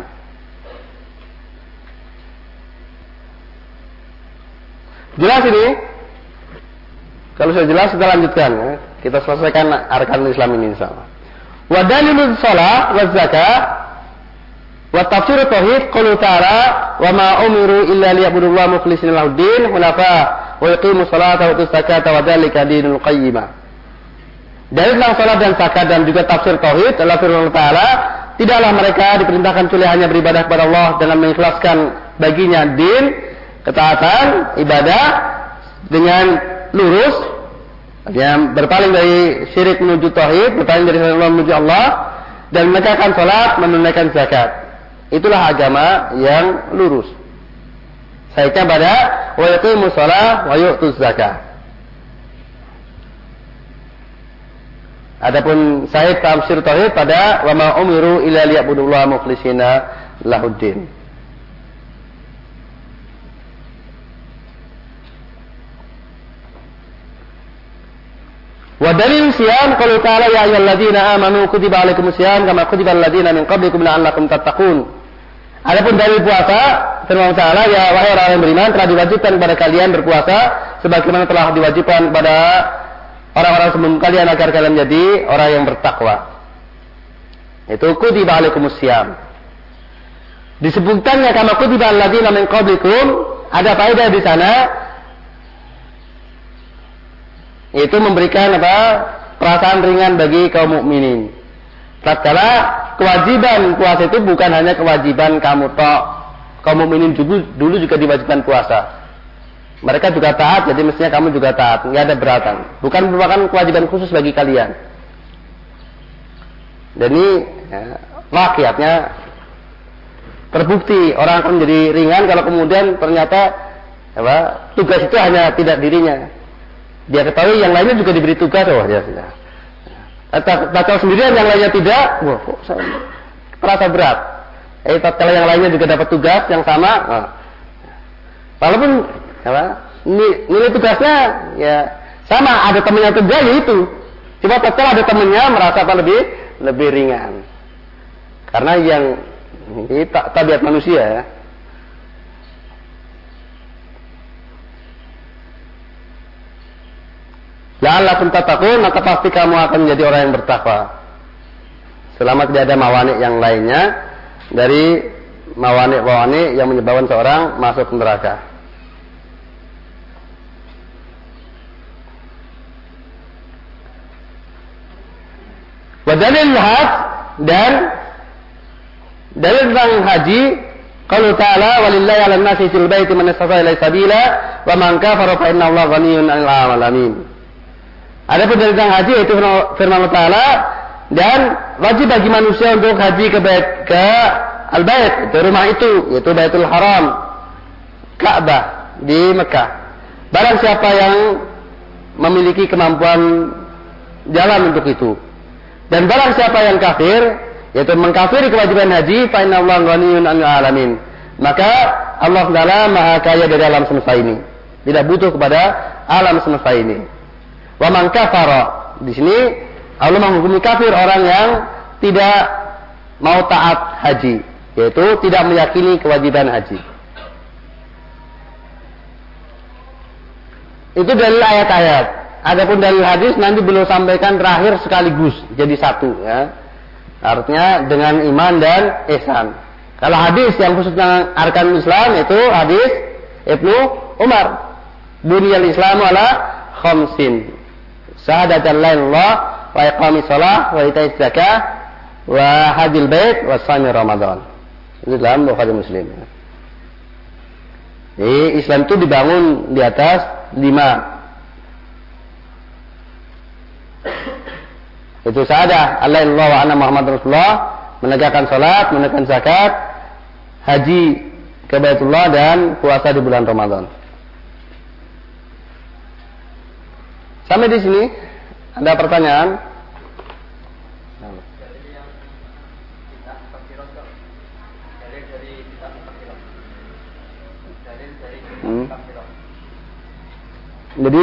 Speaker 1: Jelas ini? Kalau sudah jelas kita lanjutkan ya. Kita selesaikan arkanul Islam ini insyaallah. Wa dalilus shalah wa zakah wa tafsir tauhid qaulu ta'ala wa ma umiru illa liya'budullaha mukhlishina lahuddin hunafa wa yuqimus salata wa yutuz zakata wa dzalika dinul qayyimah. Dalil tentang salat dan zakat dan juga tafsir tauhid adalah firman Ta'ala, tidaklah mereka diperintahkan kecuali hanya beribadah kepada Allah dengan mengikhlaskan baginya din, ketaatan, ibadah dengan lurus, yang berpaling dari syirik menuju tauhid, berpaling dari Allah menuju Allah, dan menegakkan salat, menunaikan zakat. Itulah agama yang lurus. Baiknya pada wa yuqimus shalah wa yu'tuz zakah. Adapun Sa'id tafsir tauhid pada wa ma umiru illa liya'budullaha mukhlishina lahuddin. Wa dalil siyam qalu ta'ala ya ayyuhalladzina amanu kutiba alaikumus syiyam kama kutiba alladzina min qablikum la'allakum tattaqun. Adapun dalil puasa firman Ta'ala ya wahai orang yang beriman telah diwajibkan kepada kalian berpuasa sebagaimana telah diwajibkan kepada orang-orang sebelum kalian agar kalian menjadi orang yang bertakwa. Itu kutiba alaikumus syiyam. Disebutkannya kama kutiba alladzina min qablikum, ada faedah di sana. Itu memberikan perasaan ringan bagi kaum mukminin. Tatkala kewajiban puasa itu bukan hanya kewajiban kamu tok. Kaum mukminin dulu juga diwajibkan puasa. Mereka juga taat, jadi mestinya kamu juga taat. Nggak ada beratan. Bukan merupakan kewajiban khusus bagi kalian. Dan ini waqiatnya terbukti orang akan menjadi ringan kalau kemudian ternyata tugas itu hanya tidak dirinya. Dia ketahui yang lainnya juga diberi tugas, dia sudah. Tatkala sendirian yang lainnya tidak, kok terasa berat. Tatkala yang lainnya juga dapat tugas yang sama, walaupun nilai tugasnya ya sama, ada temannya tugas itu. Cuma tatkala ada temannya merasa lebih ringan. Karena yang ini tabiat manusia ya. La'allakum tattaqun, maka pasti kamu akan menjadi orang yang bertakwa. Selama tidak ada mawani yang lainnya dari mawani yang menyebabkan seorang masuk neraka. Wa dalil haj dan dalil tentang haji qalu ta'ala walillahi 'alan nasi fil baiti man istata'a ilaihi sabila wa man kafara fa inna Allaha ghaniyyun 'anil 'alamin. Adapun dari tentang haji yaitu firman Allah Ta'ala dan wajib bagi manusia untuk haji ke al-bait, itu rumah itu, yaitu Baitul Haram, Ka'bah di Mekah. Barang siapa yang memiliki kemampuan jalan untuk itu. Dan barang siapa yang kafir, yaitu mengkafiri kewajiban haji, fa inna Allaha ghaniyyun 'anil 'alamin. Maka Allah Ta'ala maha kaya dari alam semesta ini. Tidak butuh kepada alam semesta ini. Wa man kafara, di sini Allah menghukumi kafir orang yang tidak mau taat haji, yaitu tidak meyakini kewajiban haji. Itu dalil ayat-ayat. Adapun dalil hadis nanti beliau sampaikan terakhir sekaligus jadi satu ya. Artinya dengan iman dan ihsan. Kalau hadis yang khusus tentang arkanul Islam itu hadis Ibnu Umar. Bunyal Islamu ala khamsin. Syahadatan la ilaha wa iqamis shalah wa ita'iz zakah wa hajjil bait wa shaumi Ramadan. Itu dalam Bukhari Muslim. Jadi Islam itu dibangun di atas 5. Itu syahadah alla ilaha wa anna Muhammadar Rasulullah, menegakkan salat, menunaikan zakat, haji ke Baitullah dan puasa di bulan Ramadan. Sampai di sini ada pertanyaan? Jadi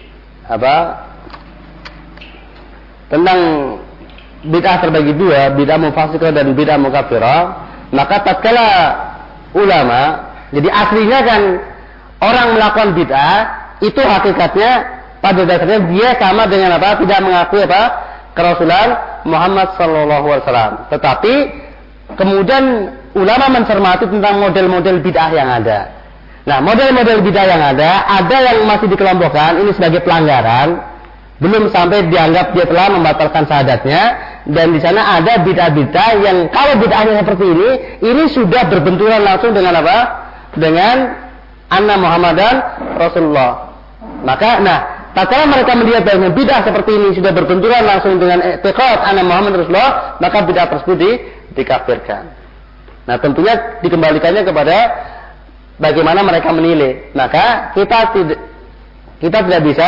Speaker 1: tentang bid'ah terbagi dua, bid'ah mufassiqah dan bid'ah mukaffirah. Maka tatkala ulama, jadi aslinya kan orang melakukan bid'ah itu hakikatnya pada dasarnya dia sama dengan tidak mengakui kerasulan Muhammad sallallahu alaihi wasallam. Tetapi kemudian ulama mencermati tentang model-model bid'ah yang ada. Nah, model-model bid'ah yang ada yang masih dikelompokkan ini sebagai pelanggaran, belum sampai dianggap dia telah membatalkan syahadatnya, dan di sana ada bid'ah-bid'ah yang kalau bid'ahnya seperti ini sudah berbenturan langsung dengan dengan anna Muhammadan Rasulullah. Maka tatkala mereka melihat bahwa bid'ah seperti ini sudah berbenturan langsung dengan i'tiqad anna Muhammad Rasulullah, maka bid'ah tersebut dikafirkan. Nah, tentunya dikembalikannya kepada bagaimana mereka menilai. Maka kita tidak bisa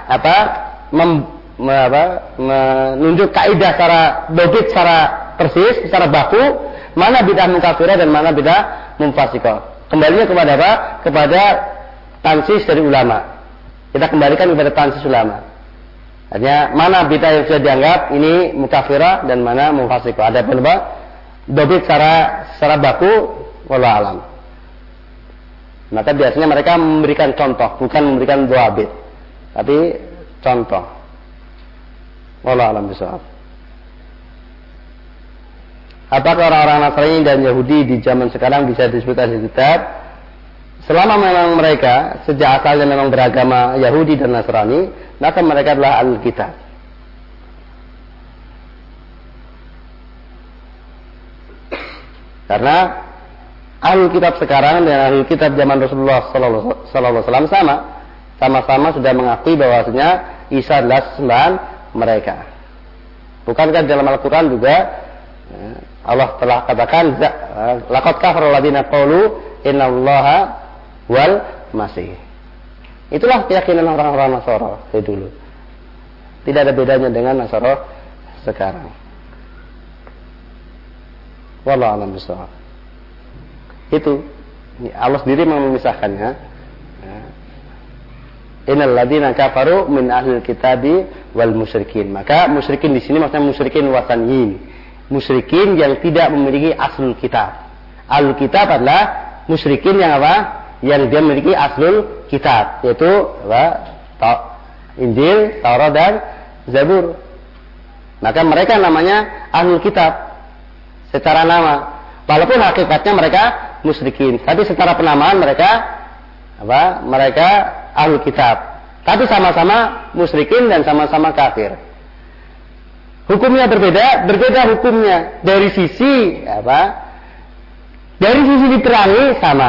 Speaker 1: menunjuk kaidah secara dobit, secara persis, secara baku, mana bid'ah mukafirah dan mana bid'ah mufasiqah. Kembalinya kepada apa? Kepada tansis dari ulama. Kita kembalikan kepada tansis ulama. Artinya mana bid'ah yang sudah dianggap ini mukafirah dan mana mufasiqah. Ada apa? Dobit secara baku, wallahu alam. Maka biasanya mereka memberikan contoh, bukan memberikan dhabit, tapi contoh. Wallahu alam bishawab. Apakah orang-orang Nasrani dan Yahudi di zaman sekarang bisa disebut ahli kitab? Selama memang mereka sejak asalnya memang beragama Yahudi dan Nasrani, maka mereka adalah ahli kitab. Karena ahli kitab sekarang dan ahli kitab zaman Rasulullah sallallahu alaihi wasallam sama-sama sudah mengakui bahwasanya Isa adalah sembahan mereka. Bukankah dalam Al-Qur'an juga Allah telah katakan laqad kafara alladziina qalu innallaha wal masih. Itulah keyakinan orang-orang Nasara dari dulu. Tidak ada bedanya dengan Nasara sekarang. Wallahu a'lam bishawab. Itu Allah sendiri memisahkannya. Innal ladzina kafaru min ahlil kitabi wal musyrikin. Maka musyrikin di sini maksudnya musyrikin wasaniyin. Musyrikin yang tidak memiliki aslul kitab. Ahlul kitab adalah musyrikin yang apa? Yang dia memiliki aslul kitab, yaitu Injil, Taurat dan Zabur. Maka mereka namanya ahlul kitab secara nama. Walaupun hakikatnya mereka musyrikin, tapi secara penamaan mereka Mereka ahlul kitab. Tapi sama-sama musyrikin dan sama-sama kafir. Hukumnya berbeda hukumnya. Dari sisi Dari sisi diperangi sama.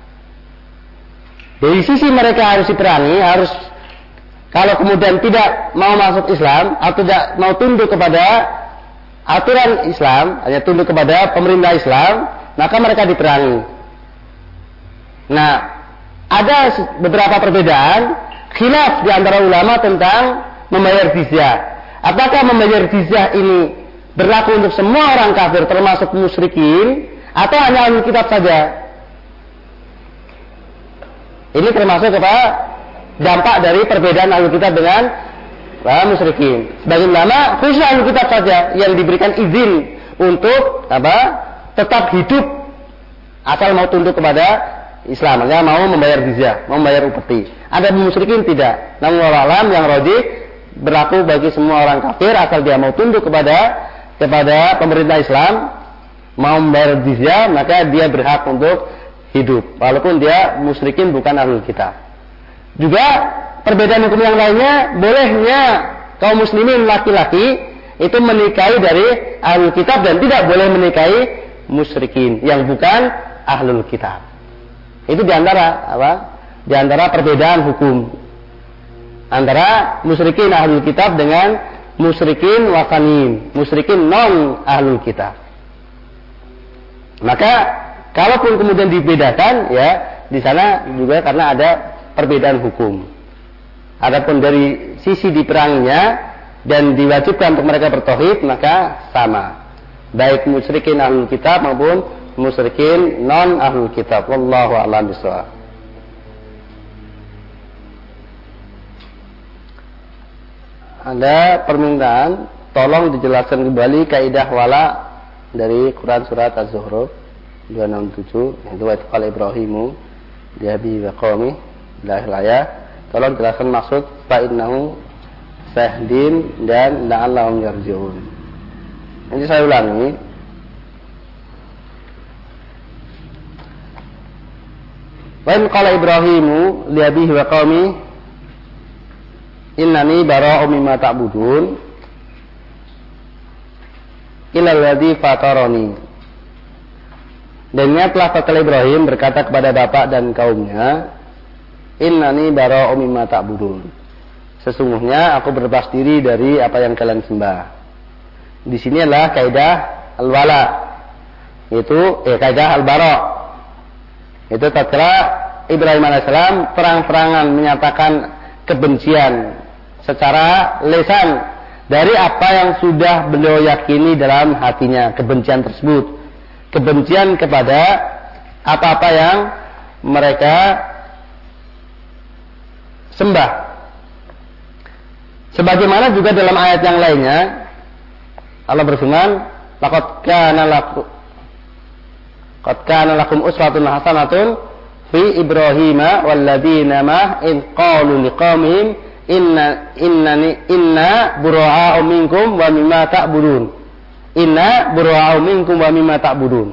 Speaker 1: Dari sisi mereka harus diperangi, kalau kemudian tidak mau masuk Islam atau tidak mau tunduk kepada aturan Islam, hanya tunduk kepada pemerintah Islam, maka mereka diperangi. Nah, ada beberapa perbedaan khilaf di antara ulama tentang membayar jizyah. Apakah membayar jizyah ini berlaku untuk semua orang kafir termasuk musyrikin atau hanya ahli kitab saja? Ini termasuk dampak dari perbedaan ahli kitab dengan musyrikin. Sebagian ulama khusus ahli kitab saja yang diberikan izin untuk tetap hidup asal mau tunduk kepada Islam, mau membayar jizyah, mau membayar upeti. Ada musyrikin tidak. Namun alam yang rajih berlaku bagi semua orang kafir asal dia mau tunduk kepada pemerintah Islam, mau membayar jizyah, maka dia berhak untuk hidup walaupun dia musyrikin bukan ahlul kitab. Juga perbedaan hukum yang lainnya, bolehnya kaum muslimin laki-laki itu menikahi dari ahlul kitab dan tidak boleh menikahi musyrikin yang bukan ahlul kitab. Itu di antara perbedaan hukum antara musyrikin ahlul kitab dengan musyrikin wasaniin, musyrikin non ahlul kitab. Maka kalaupun kemudian dibedakan, ya di sana juga karena ada perbedaan hukum. Adapun dari sisi diperanginya dan diwajibkan untuk mereka bertauhid, maka sama. Baik musyrikin ahlul kitab maupun musyrikin non ahlul kitab. Wallahu a'lam bishawab. Ada permintaan tolong dijelaskan kembali kaidah wala dari Quran surat Az-Zukhruf 267, yaitu wa qala Ibrahimu li abi wa qaumi la ilaha. Tolong jelaskan maksud fa innahu sahdin dan la'allahum yarji'un. Nanti saya ulangi. Wa qala Ibrahimu li abihi wa qaumi innani bara'u mimma ta'budun illa alladhi fatarani. Dan ingatlah tatkala Ibrahim berkata kepada bapak dan kaumnya, innani bara'u mimma ta'budun. Sesungguhnya aku berlepas diri dari apa yang kalian sembah. Di sini adalah kaidah al-wala, yaitu kaidah al-bara. Itu tatkala Ibrahim alaihissalam terang-terangan menyatakan kebencian secara lisan dari apa yang sudah beliau yakini dalam hatinya. Kebencian tersebut, kebencian kepada apa-apa yang mereka sembah. Sebagaimana juga dalam ayat yang lainnya Allah berfirman, laqad kana lakum uswatun hasanatun fi Ibrahima walladzina ma in qalu liqaumihim inna bura'a'u minkum wa mimma ta'budun. Inna bura'a'u minkum wa mimma ta'budun.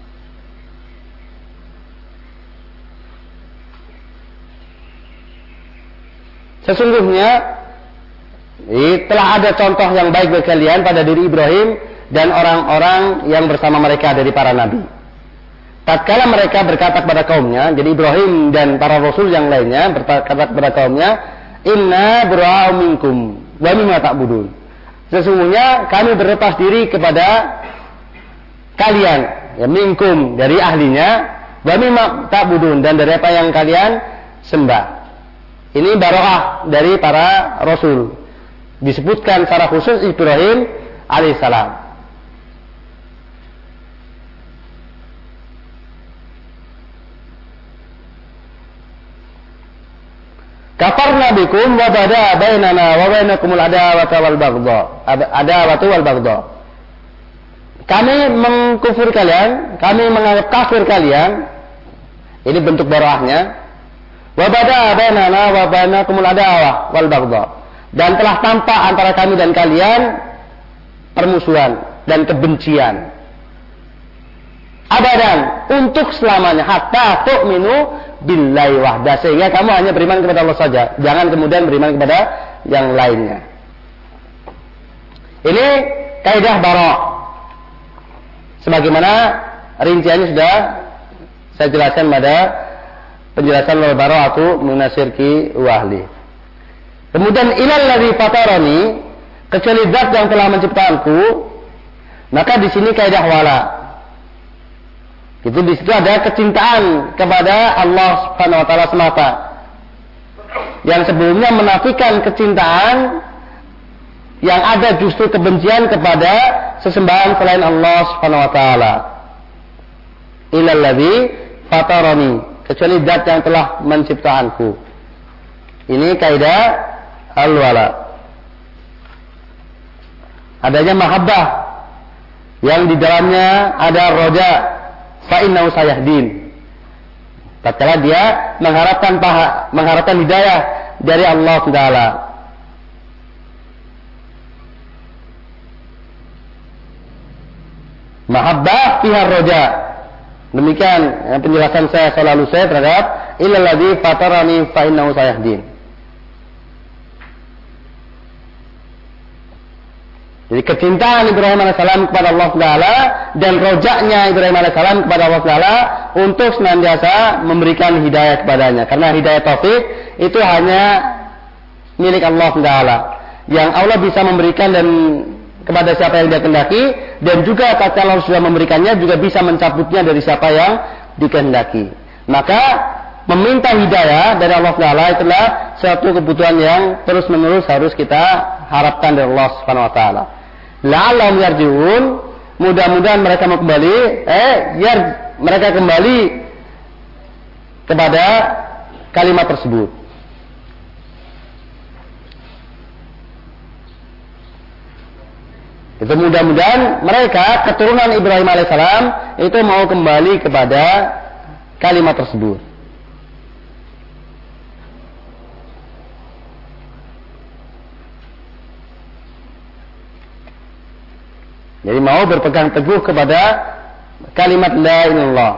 Speaker 1: Sesungguhnya telah ada contoh yang baik bagi kalian pada diri Ibrahim dan orang-orang yang bersama mereka dari para nabi. Tatkala mereka berkata kepada kaumnya, jadi Ibrahim dan para rasul yang lainnya berkata kepada kaumnya, inna bura'a'u minkum wa mimma ta'budun. Sesungguhnya kami berlepas diri kepada kalian, ya minkum dari ahlinya, wa mimma ta'budun dan dari apa yang kalian sembah. Ini bara'ah dari para rasul. Disebutkan secara khusus Ibrahim alaihissalam. Kafarna bikum wa bada bainana wa bainakumul adawatu wal baghdha. Kami mengkufur kalian, kami menganggap kafir kalian. Ini bentuk barahnya. Wa bada bainana wa bainakumul adawatu wal baghdha. Dan telah tampak antara kami dan kalian permusuhan dan kebencian. Abadan, untuk selamanya, hatta tu'minu billahi wahda, sehingga kamu hanya beriman kepada Allah saja, jangan kemudian beriman kepada yang lainnya. Ini kaidah bara'. Sebagaimana rinciannya sudah saya jelaskan pada penjelasan al-bara'atu minasyirki wa ahli. Kemudian ilal ladzi fatarani, kecuali zat yang telah menciptakanku, maka di sini kaidah wala. Itu di situ ada kecintaan kepada Allah Subhanahu wa taala semata. Yang sebelumnya menafikan kecintaan, yang ada justru kebencian kepada sesembahan selain Allah Subhanahu wa taala. Ilal ladzi fatarani, kecuali zat yang telah menciptakanku. Ini kaidah al-wala. Adanya mahabbah yang di dalamnya ada roja, fa innahu sayahdin. Tatkala dia mengharapkan hidayah dari Allah Taala. Mahabbah fiha roja. Demikian penjelasan saya selalu terhadap illal ladzi fatarani fa innahu sayahdin. Jadi kecintaan Ibrahim AS kepada Allah Taala dan rojaknya Ibrahim AS kepada Allah Taala untuk senantiasa memberikan hidayah kepadanya. Karena hidayah taufik itu hanya milik Allah Taala. Yang Allah bisa memberikan dan kepada siapa yang dia kehendaki, dan juga tatkala Allah sudah memberikannya juga bisa mencabutnya dari siapa yang dikehendaki. Maka meminta hidayah dari Allah Taala itulah suatu kebutuhan yang terus-menerus harus kita harapkan dari Allah Subhanahu wa taala. La'allahum yarji'un, mudah-mudahan mereka mau kembali, mereka kembali kepada kalimat tersebut. Itu mudah-mudahan mereka keturunan Ibrahim alaihissalam itu mau kembali kepada kalimat tersebut. Jadi mau berpegang teguh kepada kalimat la ilaha illallah.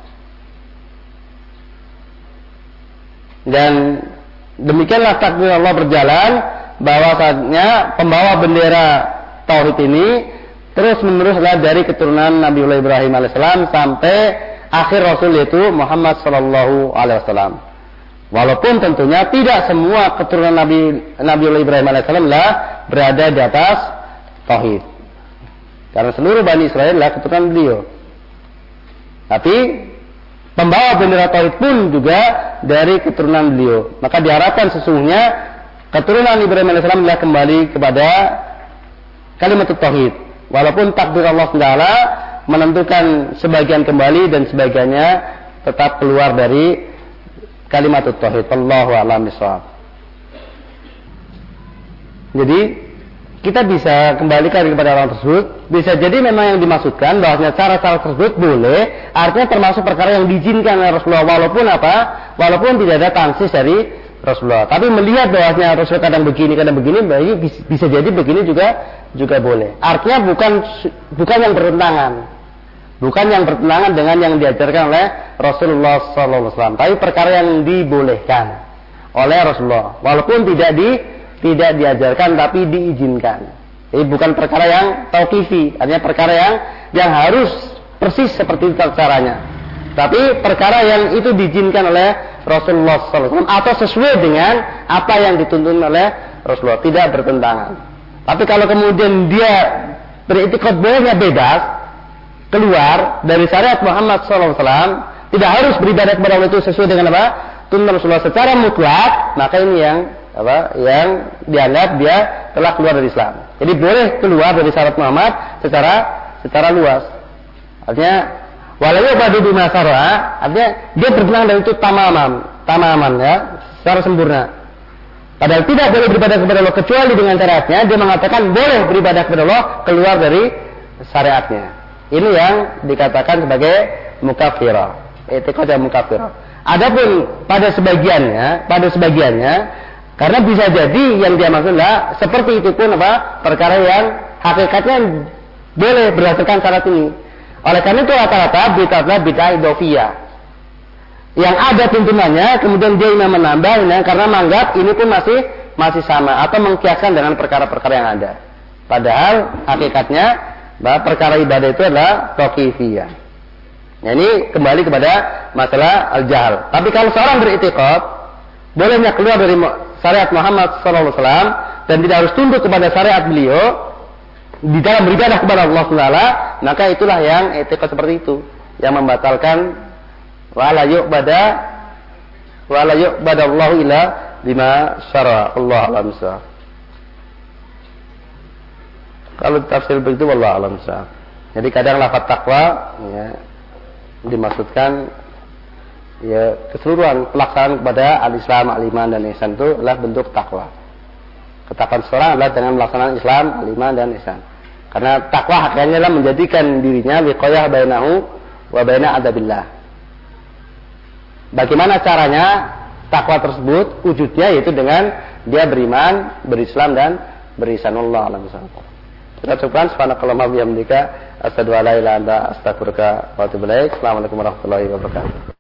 Speaker 1: Dan demikianlah takdir Allah berjalan, bahwasanya pembawa bendera tauhid ini terus meneruslah dari keturunan Nabiullah Ibrahim alaihissalam sampai akhir Rasul yaitu Muhammad sallallahu alaihi wasallam. Walaupun tentunya tidak semua keturunan Nabiullah Ibrahim alaihissalam lah berada di atas tauhid. Karena seluruh Bani Israel adalah keturunan beliau. Tapi
Speaker 2: pembawa bendera tauhid pun juga dari keturunan beliau. Maka diharapkan sesungguhnya keturunan Ibrahim alaihissalam adalah kembali kepada kalimat tauhid. Walaupun takdir Allah Taala menentukan sebagian kembali dan sebagiannya tetap keluar dari kalimat tauhid. Wallahu a'lam bishawab. Jadi kita bisa kembalikan kepada orang tersebut. Bisa jadi memang yang dimaksudkan bahwasanya cara-cara tersebut boleh, artinya termasuk perkara yang diizinkan oleh Rasulullah, walaupun apa? Walaupun tidak ada tansis dari Rasulullah. Tapi melihat bahwasanya Rasulullah kadang begini, bisa jadi begini juga boleh. Artinya bukan yang bertentangan. Bukan yang bertentangan dengan yang diajarkan oleh Rasulullah SAW, tapi perkara yang dibolehkan oleh Rasulullah, walaupun tidak diajarkan tapi diizinkan. Jadi bukan perkara yang tauqifi, artinya perkara yang harus persis seperti itu caranya. Tapi perkara yang itu diizinkan oleh Rasulullah SAW atau sesuai dengan apa yang dituntun oleh Rasulullah, tidak bertentangan. Tapi kalau kemudian dia beriktikad bolehnya bebas, keluar dari syariat Muhammad SAW, tidak harus beribadah kepada Allah itu sesuai dengan apa? Tuntunan Rasulullah secara mutlak, maka ini yang dianggap dia telah keluar dari Islam. Jadi boleh keluar dari syariat Muhammad secara luas. Artinya walau badu bima syara, artinya dia bertentangan dari itu tamaman ya, secara sempurna. Padahal tidak boleh beribadah kepada Allah kecuali dengan syariatnya, dia mengatakan boleh beribadah kepada Allah keluar dari syariatnya. Ini yang dikatakan sebagai mukaffirah. I'tiqad yang mukaffirah. Adapun pada sebagiannya karena bisa jadi yang dia maksud adalah seperti itu pun apa? Perkara yang hakikatnya boleh berdasarkan syarat ini. Oleh karena itu rata-rata bid'ah idhofiyah. Yang ada tuntunannya kemudian dia ingin menambah karena menganggap ini pun masih sama atau mengkiaskan dengan perkara-perkara yang ada. Padahal hakikatnya bahwa perkara ibadah itu adalah tauqifiyah. Nah, ini kembali kepada masalah al-jahl. Tapi kalau seorang beriktikad bolehnya keluar dari syariat Muhammad SAW dan tidak harus tunduk kepada syariat beliau di dalam beribadah kepada Allah Taala, maka itulah yang i'tiqad seperti itu yang membatalkan wala yu'bada Allah illa bima syara. Allah alam sah. Kalau tafsir begitu wallahu alam sah. Jadi kadang lafaz takwa ya dimaksudkan ya keseluruhan pelaksanaan kepada al-Islam, al-iman dan ihsan itu adalah bentuk takwa. Ketakwaan seorang adalah dengan melaksanakan Islam, al-iman dan ihsan. Karena takwa hakikatnya adalah menjadikan dirinya wiqayah bainahu wa baina adabillah. Bagaimana caranya takwa tersebut wujudnya yaitu dengan dia beriman, berislam dan berihsan. Allah alam sah. Kita cukupkan subhanakallahumma wa bihamdika asyhadu an la ilaha illa anta astaghfiruka wa atubu ilaik. Assalamualaikum warahmatullahi wabarakatuh.